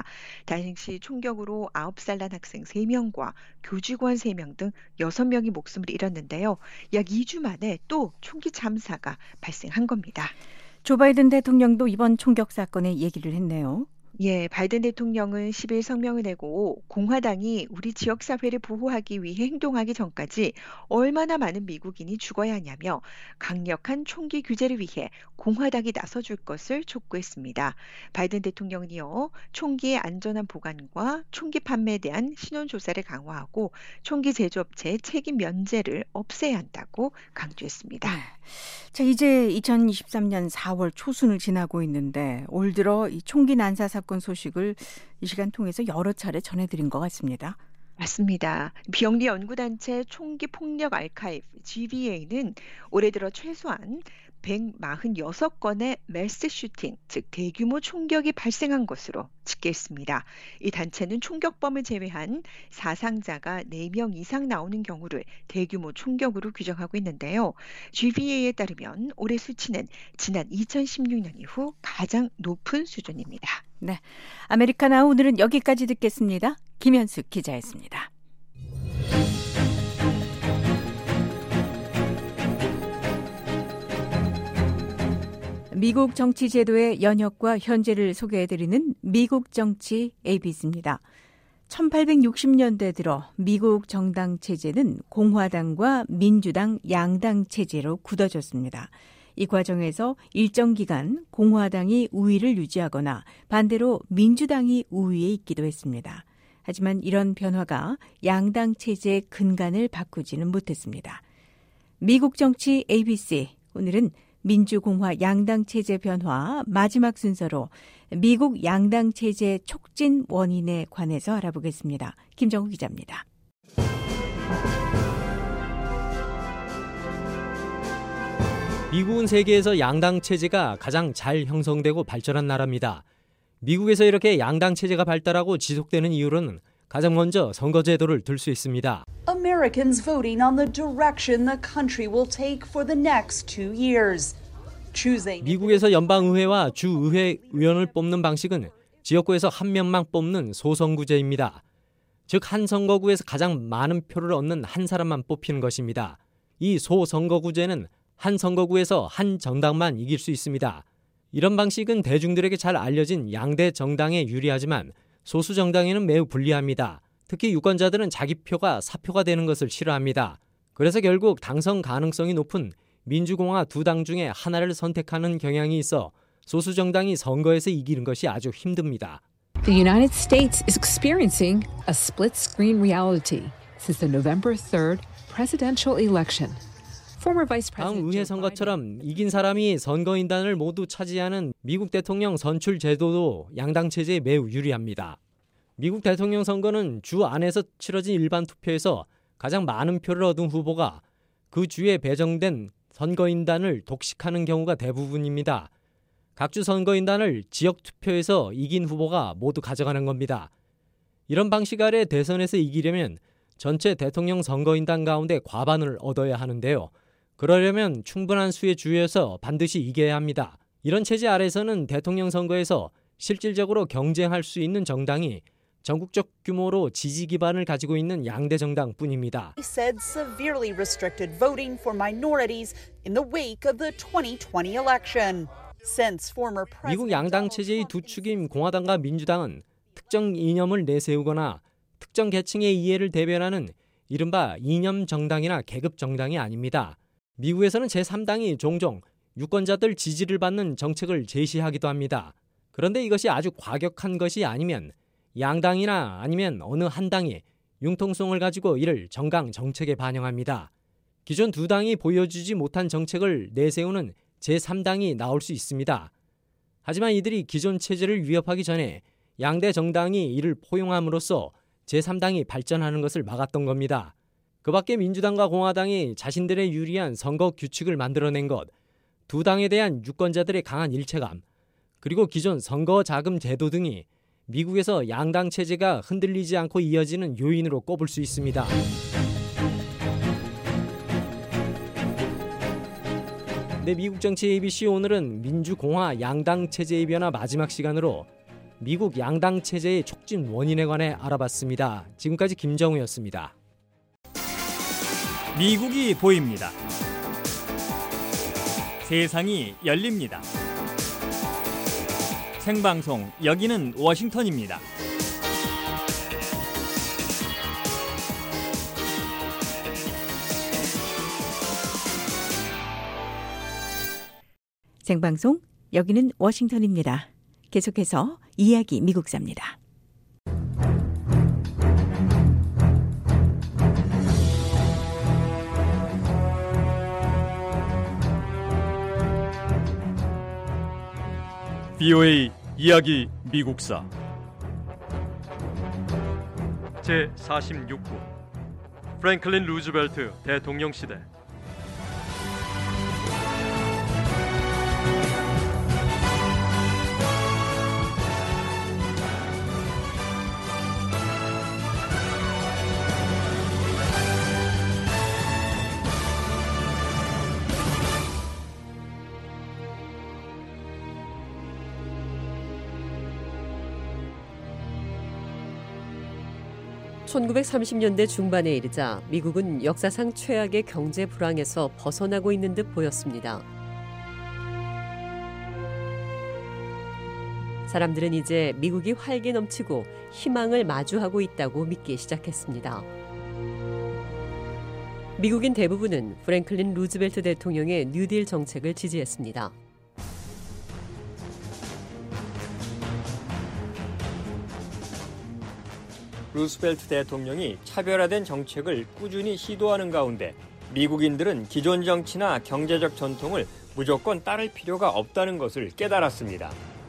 당시 총격으로 9살 난 학생 3명과 교직원 3명 등 6명이 목숨을 잃었는데요. 약 2주 만에 또 총기 참사가 발생한 겁니다. 조 바이든 대통령도 이번 총격 사건에 얘기를 했네요. 바이든 대통령은 10일 성명을 내고 공화당이 우리 지역사회를 보호하기 위해 행동하기 전까지 얼마나 많은 미국인이 죽어야 하냐며 강력한 총기 규제를 위해 공화당이 나서줄 것을 촉구했습니다. 바이든 대통령은요, 총기의 안전한 보관과 총기 판매에 대한 신원조사를 강화하고 총기 제조업체의 책임 면제를 없애야 한다고 강조했습니다. 자, 이제 2023년 4월 초순을 지나고 있는데 올 들어 이 총기 난사 사건 소식을 이 시간 통해서 여러 차례 전해드린 것 같습니다. 맞습니다. 비영리 연구단체 총기 폭력 아카이브 GVA는 올해 들어 최소한 146건의 매스 슈팅, 즉 대규모 총격이 발생한 것으로 집계했습니다. 이 단체는 총격범을 제외한 사상자가 4명 이상 나오는 경우를 대규모 총격으로 규정하고 있는데요. GVA에 따르면 올해 수치는 지난 2016년 이후 가장 높은 수준입니다. 네, 아메리카나 오늘은 여기까지 듣겠습니다. 김현숙 기자였습니다. 미국 정치 제도의 연혁과 현재를 소개해드리는 미국 정치 ABC입니다. 1860년대 들어 미국 정당 체제는 공화당과 민주당 양당 체제로 굳어졌습니다. 이 과정에서 일정 기간 공화당이 우위를 유지하거나 반대로 민주당이 우위에 있기도 했습니다. 하지만 이런 변화가 양당 체제의 근간을 바꾸지는 못했습니다. 미국 정치 ABC, 오늘은 민주공화 양당 체제 변화 마지막 순서로 미국 양당 체제 촉진 원인에 관해서 알아보겠습니다. 김정우 기자입니다. 미국은 세계에서 양당 체제가 가장 잘 형성되고 발전한 나라입니다. 미국에서 이렇게 양당 체제가 발달하고 지속되는 이유로는 가장 먼저 선거제도를 들 수 있습니다. Americans voting on the direction the country will take for the next 2 years. 미국에서 연방의회와 주의회 의원을 뽑는 방식은 지역구에서 한 명만 뽑는 소선구제입니다. 즉 한 선거구에서 가장 많은 표를 얻는 한 사람만 뽑히는 것입니다. 이 소선거구제는 한 선거구에서 한 정당만 이길 수 있습니다. 이런 방식은 대중들에게 잘 알려진 양대 정당에 유리하지만 소수 정당에는 매우 불리합니다. 특히 유권자들은 자기 표가 사표가 되는 것을 싫어합니다. 그래서 결국 당선 가능성이 높은 민주공화 두 당 중에 하나를 선택하는 경향이 있어 소수 정당이 선거에서 이기는 것이 아주 힘듭니다. The United States is experiencing a split-screen reality since the November 3rd presidential election. Former Vice President 다음 의회 선거처럼 이긴 사람이 선거인단을 모두 차지하는 미국 대통령 선출 제도도 양당 체제에 매우 유리합니다. 미국 대통령 선거는 주 안에서 치러진 일반 투표에서 가장 많은 표를 얻은 후보가 그 주에 배정된 선거인단을 독식하는 경우가 대부분입니다. 각 주 선거인단을 지역 투표에서 이긴 후보가 모두 가져가는 겁니다. 이런 방식 아래 대선에서 이기려면 전체 대통령 선거인단 가운데 과반을 얻어야 하는데요. 그러려면 충분한 수의 주에서 반드시 이겨야 합니다. 이런 체제 아래서는 대통령 선거에서 실질적으로 경쟁할 수 있는 정당이 전국적 규모로 지지 기반을 가지고 있는 양대 정당뿐입니다. Said severely restricted voting for minorities in the wake of the 2020 election. Since former President 미국 양당 체제의 두 축인 공화당과 민주당은 특정 이념을 내세우거나 특정 계층의 이해를 대변하는 이른바 이념 정당이나 계급 정당이 아닙니다. 미국에서는 제3당이 종종 유권자들 지지를 받는 정책을 제시하기도 합니다. 그런데 이것이 아주 과격한 것이 아니면 양당이나 아니면 어느 한 당이 융통성을 가지고 이를 정강 정책에 반영합니다. 기존 두 당이 보여주지 못한 정책을 내세우는 제3당이 나올 수 있습니다. 하지만 이들이 기존 체제를 위협하기 전에 양대 정당이 이를 포용함으로써 제3당이 발전하는 것을 막았던 겁니다. 그 밖에 민주당과 공화당이 자신들의 유리한 선거 규칙을 만들어낸 것, 두 당에 대한 유권자들의 강한 일체감, 그리고 기존 선거 자금 제도 등이 미국에서 양당 체제가 흔들리지 않고 이어지는 요인으로 꼽을 수 있습니다. 네, 미국 정치 ABC 오늘은 민주공화 양당 체제의 변화 마지막 시간으로 미국 양당 체제의 촉진 원인에 관해 알아봤습니다. 지금까지 김정우였습니다. 미국이 보입니다. 세상이 열립니다. 생방송 여기는 워싱턴입니다. 생방송 여기는 워싱턴입니다. 계속해서 이야기 미국사입니다. VOA 이야기 미국사 제46부 프랭클린 루즈벨트 대통령 시대. (1930년대) 중반에 이르자 미국은 역사상 최악의 경제 불황에서 벗어나고 있는 듯 보였습니다. 사람들은 이제 미국이 활기 넘치고 희망을 마주하고 있다고 믿기 시작했습니다. 미국인 대부분은 프랭클린 루즈벨트 대통령의 뉴딜 정책을 지지했습니다. 루스벨트 대통령이 차별화된 정책을 꾸준히 시도하는 가운데 미국인들은 기존 정치나 경제적 전통을 무조건 따를 필요가 없다는 것을 깨달았습니다.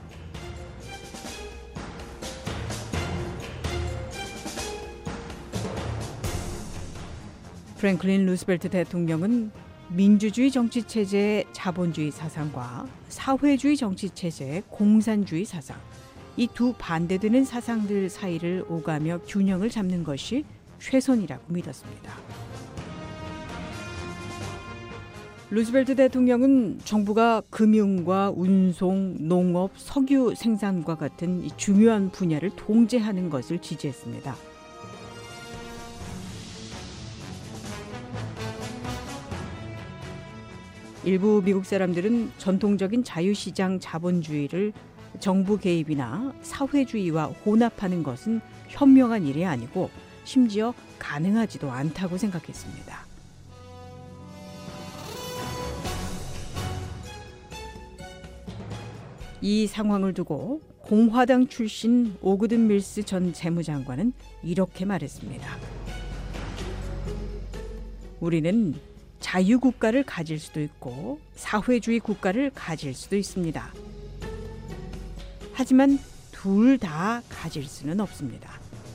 프랭클린 루스벨트 대통령은 민주주의 정치체제의 자본주의 사상과 사회주의 정치체제의 공산주의 사상, 이 두 반대되는 사상들 사이를 오가며 균형을 잡는 것이 최선이라고 믿었습니다. 루즈벨트 대통령은 정부가 금융과 운송, 농업, 석유 생산과 같은 이 중요한 분야를 통제하는 것을 지지했습니다. 일부 미국 사람들은 전통적인 자유시장 자본주의를 정부 개입이나 사회주의와 혼합하는 것은 현명한 일이 아니고 심지어 가능하지도 않다고 생각했습니다. 이 상황을 두고 공화당 출신 오그든 밀스 전 재무장관은 이렇게 말했습니다. 우리는 자유국가를 가질 수도 있고 사회주의 국가를 가질 수도 있습니다. 하지만 둘 다 가질 수는 없습니다.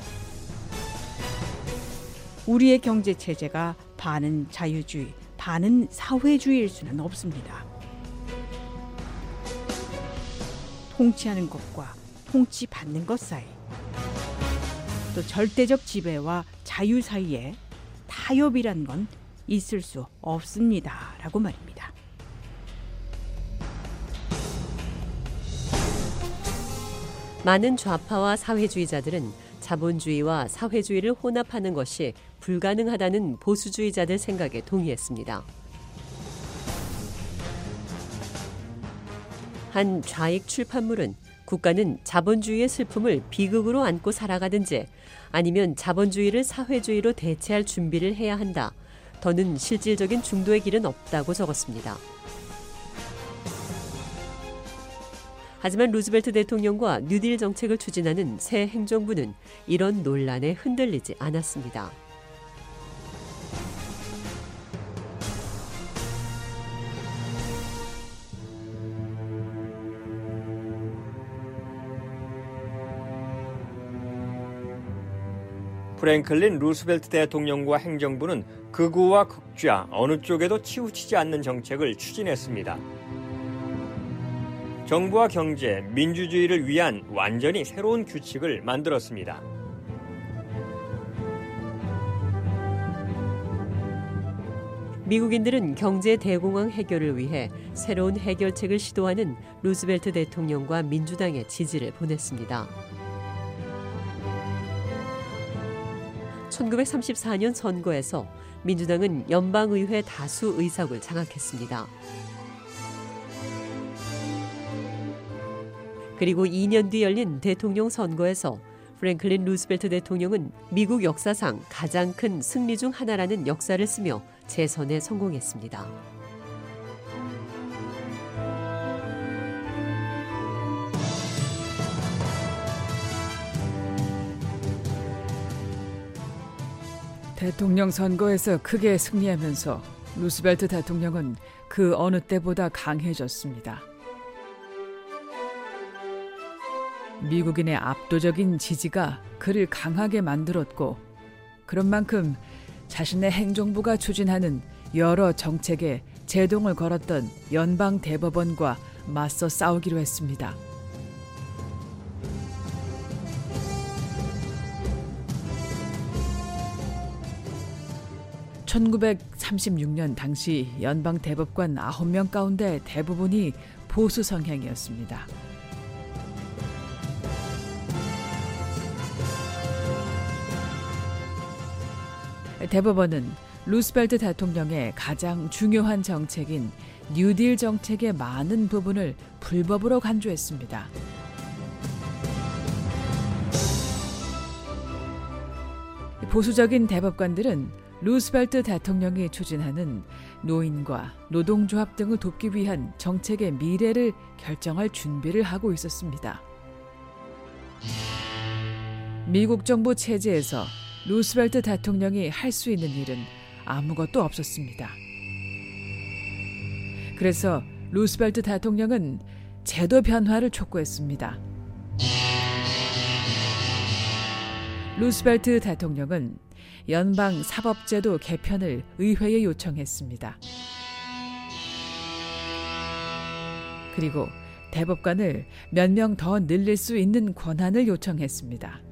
우리의 경제 체제가 반은 자유주의, 반은 사회주의일 수는 없습니다. 통치하는 것과 통치받는 것 사이, 또 절대적 지배와 자유 사이에 타협이란 건 있을 수 없습니다. 라고 말입니다. 많은 좌파와 사회주의자들은 자본주의와 사회주의를 혼합하는 것이 불가능하다는 보수주의자들 생각에 동의했습니다. 한 좌익 출판물은 국가는 자본주의의 슬픔을 비극으로 안고 살아가든지 아니면 자본주의를 사회주의로 대체할 준비를 해야 한다. 더는 실질적인 중도의 길은 없다고 적었습니다. 하지만 루즈벨트 대통령과 뉴딜 정책을 추진하는 새 행정부는 이런 논란에 흔들리지 않았습니다. 프랭클린 루스벨트 대통령과 행정부는 극우와 극좌 어느 쪽에도 치우치지 않는 정책을 추진했습니다. 정부와 경제, 민주주의를 위한 완전히 새로운 규칙을 만들었습니다. 미국인들은 경제 대공황 해결을 위해 새로운 해결책을 시도하는 루스벨트 대통령과 민주당의 지지를 보냈습니다. 1934년 선거에서 민주당은 연방의회 다수 의석을 장악했습니다. 그리고 2년 뒤 열린 대통령 선거에서 프랭클린 루스벨트 대통령은 미국 역사상 가장 큰 승리 중 하나라는 역사를 쓰며 재선에 성공했습니다. 대통령 선거에서 크게 승리하면서 루스벨트 대통령은 그 어느 때보다 강해졌습니다. 미국인의 압도적인 지지가 그를 강하게 만들었고, 그런 만큼 자신의 행정부가 추진하는 여러 정책에 제동을 걸었던 연방 대법원과 맞서 싸우기로 했습니다. (1936년) 당시 연방 대법관 9명 가운데 대부분이 보수 성향이었습니다. 대법원은 루스벨트 대통령의 가장 중요한 정책인 뉴딜 정책의 많은 부분을 불법으로 간주했습니다. 보수적인 대법관들은 루스벨트 대통령이 추진하는 노인과 노동조합 등을 돕기 위한 정책의 미래를 결정할 준비를 하고 있었습니다. 미국 정부 체제에서 루스벨트 대통령이 할 수 있는 일은 아무것도 없었습니다. 그래서 루스벨트 대통령은 제도 변화를 촉구했습니다. 루스벨트 대통령은 연방 사법제도 개편을 의회에 요청했습니다. 그리고 대법관을 몇 명 더 늘릴 수 있는 권한을 요청했습니다.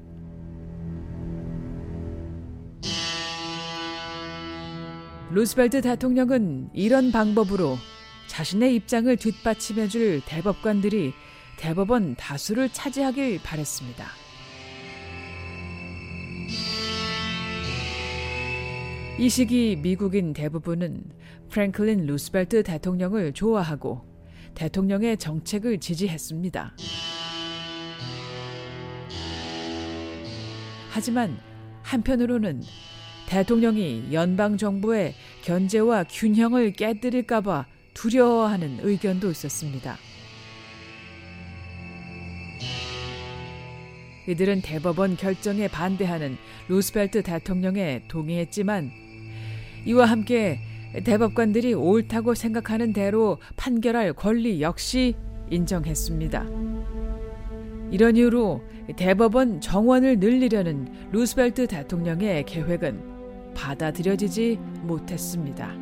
루스벨트 대통령은 이런 방법으로 자신의 입장을 뒷받침해줄 대법관들이 대법원 다수를 차지하길 바랬습니다. 이 시기 미국인 대부분은 프랭클린 루스벨트 대통령을 좋아하고 대통령의 정책을 지지했습니다. 하지만 한편으로는 대통령이 연방정부의 견제와 균형을 깨뜨릴까 봐 두려워하는 의견도 있었습니다. 이들은 대법원 결정에 반대하는 루스벨트 대통령에 동의했지만 이와 함께 대법관들이 옳다고 생각하는 대로 판결할 권리 역시 인정했습니다. 이런 이유로 대법원 정원을 늘리려는 루스벨트 대통령의 계획은 받아들여지지 못했습니다.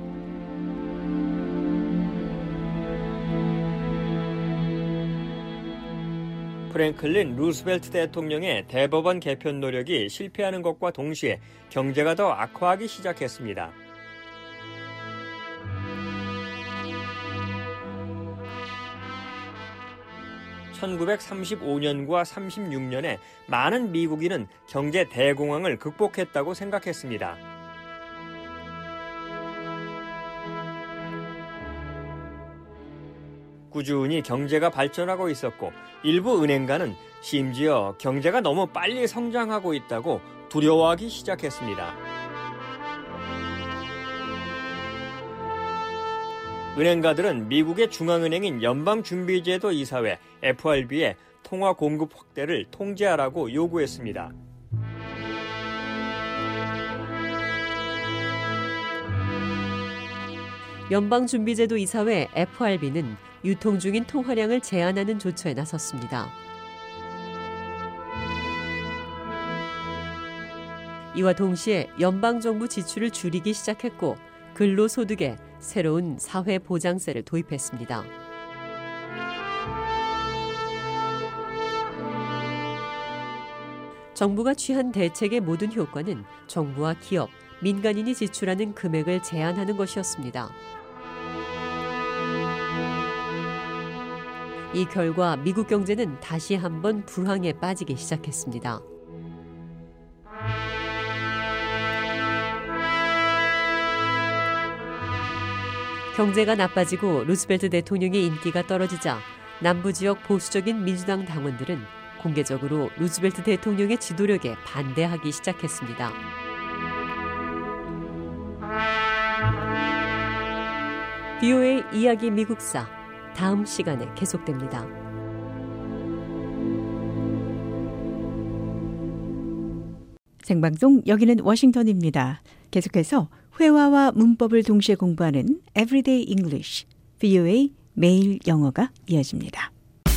프랭클린 루스벨트 대통령의 대법원 개편 노력이 실패하는 것과 동시에 경제가 더 악화하기 시작했습니다. (1935년과 36년에) 많은 미국인은 경제 대공황을 극복했다고 생각했습니다. 꾸준히 경제가 발전하고 있었고 일부 은행가는 심지어 경제가 너무 빨리 성장하고 있다고 두려워하기 시작했습니다. 은행가들은 미국의 중앙은행인 연방준비제도 이사회 FRB의 통화 공급 확대를 통제하라고 요구했습니다. 연방준비제도 이사회 FRB는 유통 중인 통화량을 제한하는 조처에 나섰습니다. 이와 동시에 연방정부 지출을 줄이기 시작했고 근로소득에 새로운 사회보장세를 도입했습니다. 정부가 취한 대책의 모든 효과는 정부와 기업, 민간인이 지출하는 금액을 제한하는 것이었습니다. 이 결과 미국 경제는 다시 한번 불황에 빠지기 시작했습니다. 경제가 나빠지고 루스벨트 대통령의 인기가 떨어지자 남부 지역 보수적인 민주당 당원들은 공개적으로 루즈벨트 대통령의 지도력에 반대하기 시작했습니다. VOA 이야기 미국사 다음 시간에 계속됩니다. 생방송 여기는 워싱턴입니다. 계속해서 회화와 문법을 동시에 공부하는 Everyday English, VOA 매일 영어가 이어집니다.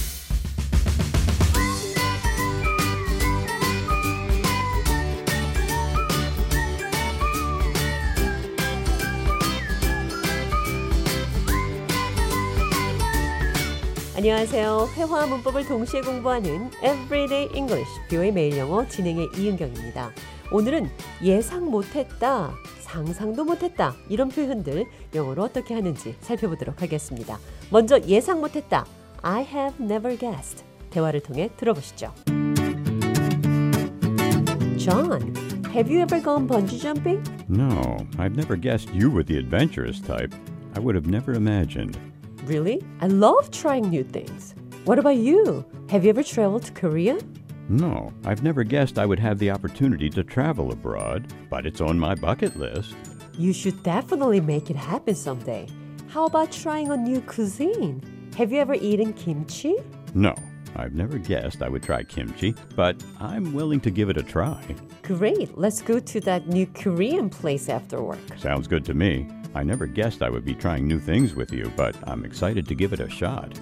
안녕하세요. 회화와 문법을 동시에 공부하는 Everyday English, VOA 매일 영어 진행의 이은경입니다. 오늘은 예상 못했다, 상상도 못했다 이런 표현들 영어로 어떻게 하는지 살펴보도록 하겠습니다. 먼저 예상 못했다, I have never guessed. 대화를 통해 들어보시죠. John, have you ever gone bungee jumping? No, I've never guessed you were the adventurous type. I would have never imagined. Really? I love trying new things. What about you? Have you ever traveled to Korea? No, I've never guessed I would have the opportunity to travel abroad, but it's on my bucket list. You should definitely make it happen someday. How about trying a new cuisine? Have you ever eaten kimchi? No, I've never guessed I would try kimchi, but I'm willing to give it a try. Great, let's go to that new Korean place after work. Sounds good to me. I never guessed I would be trying new things with you, but I'm excited to give it a shot.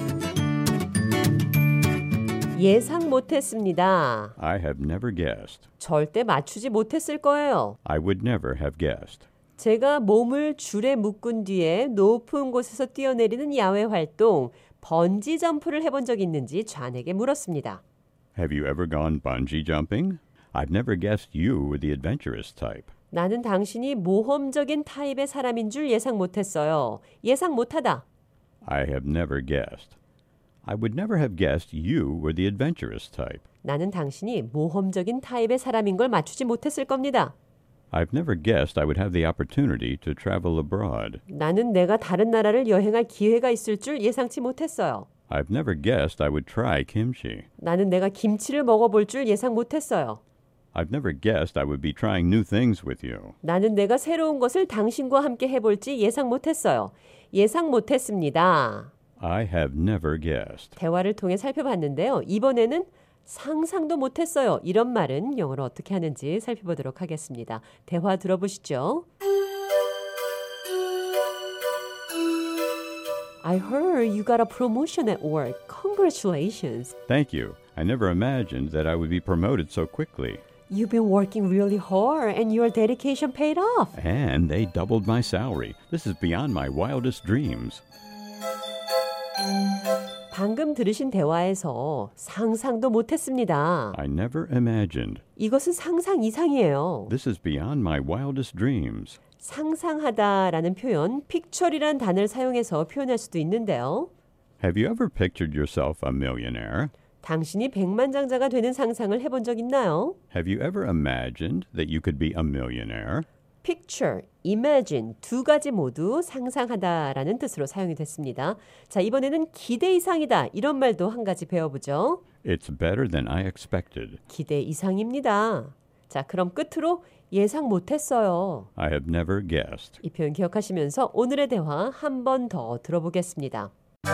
예상 못했습니다. I have never guessed. 절대 맞추지 못했을 거예요. I would never have guessed. 제가 몸을 줄에 묶은 뒤에 높은 곳에서 뛰어내리는 야외 활동, 번지 점프를 해본 적 있는지 좌에게 물었습니다. Have you ever gone bungee jumping? I've never guessed you were the adventurous type. 나는 당신이 모험적인 타입의 사람인 줄 예상 못했어요. 예상 못하다. I have never guessed. I would never have guessed you were the adventurous type. 나는 당신이 모험적인 타입의 사람인 걸 맞추지 못했을 겁니다. I've never guessed I would have the opportunity to travel abroad. 나는 내가 다른 나라를 여행할 기회가 있을 줄 예상치 못했어요. I've never guessed I would try kimchi. 나는 내가 김치를 먹어볼 줄 예상 못했어요. I've never guessed I would be trying new things with you. 나는 내가 새로운 것을 당신과 함께 해볼지 예상 못했어요. 예상 못했습니다. I have never guessed. 대화를 통해 살펴봤는데요. 이번에는 상상도 못했어요. 이런 말은 영어로 어떻게 하는지 살펴보도록 하겠습니다. 대화 들어보시죠. I heard you got a promotion at work. Congratulations. Thank you. I never imagined that I would be promoted so quickly. You've been working really hard and your dedication paid off. And they doubled my salary. This is beyond my wildest dreams. 방금 들으신 대화에서 상상도 못했습니다. I never imagined. 이것은 상상 이상이에요. This is beyond my wildest dreams. 상상하다라는 표현, picture이라는 단어를 사용해서 표현할 수도 있는데요. Have you ever pictured yourself a millionaire? 당신이 백만장자가 되는 상상을 해본 적 있나요? Have you ever imagined that you could be a millionaire? picture, imagine 두 가지 모두 상상하다라는 뜻으로 사용이 됐습니다. 자, 이번에는 기대 이상이다. 이런 말도 한 가지 배워보죠. It's better than I expected. 기대 이상입니다. 자, 그럼 끝으로 예상 못했어요. I have never guessed. 이 표현 기억하시면서 오늘의 대화 한 번 더 들어보겠습니다.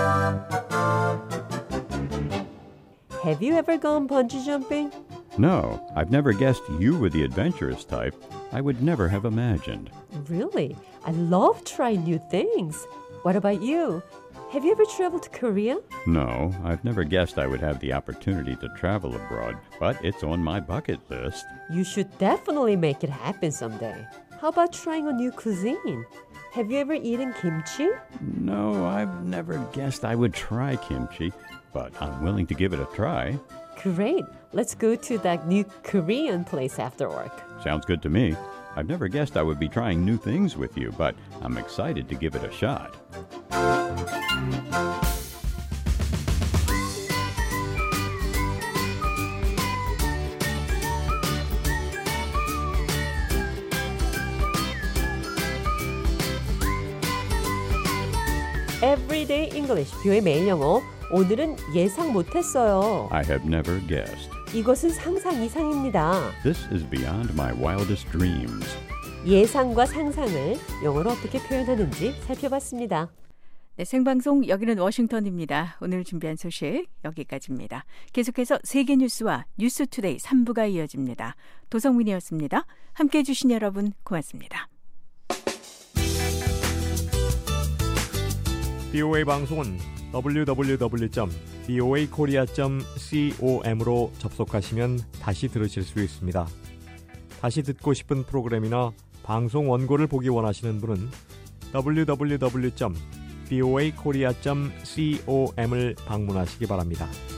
Have you ever gone bungee jumping? No, I've never guessed you were the adventurous type. I would never have imagined. Really? I love trying new things. What about you? Have you ever traveled to Korea? No, I've never guessed I would have the opportunity to travel abroad, but it's on my bucket list. You should definitely make it happen someday. How about trying a new cuisine? Have you ever eaten kimchi? No, I've never guessed I would try kimchi, but I'm willing to give it a try. Great. Let's go to that new Korean place after work. Sounds good to me. I've never guessed I would be trying new things with you, but I'm excited to give it a shot. Everyday English, 뷰의 매일 영어. 오늘은 예상 못했어요. I have never guessed. 이것은 상상 이상입니다. This is beyond my wildest dreams. 예상과 상상을 영어로 어떻게 표현하는지 살펴봤습니다. 네, 생방송 여기는 워싱턴입니다. 오늘 준비한 소식 여기까지입니다. 계속해서 세계 뉴스와 뉴스투데이 3부가 이어집니다. 도성민이었습니다. 함께해 주신 여러분 고맙습니다. BOA 방송은 www.boakorea.com으로 접속하시면 다시 들으실 수 있습니다. 다시 듣고 싶은 프로그램이나 방송 원고를 보기 원하시는 분은 www.boakorea.com을 방문하시기 바랍니다.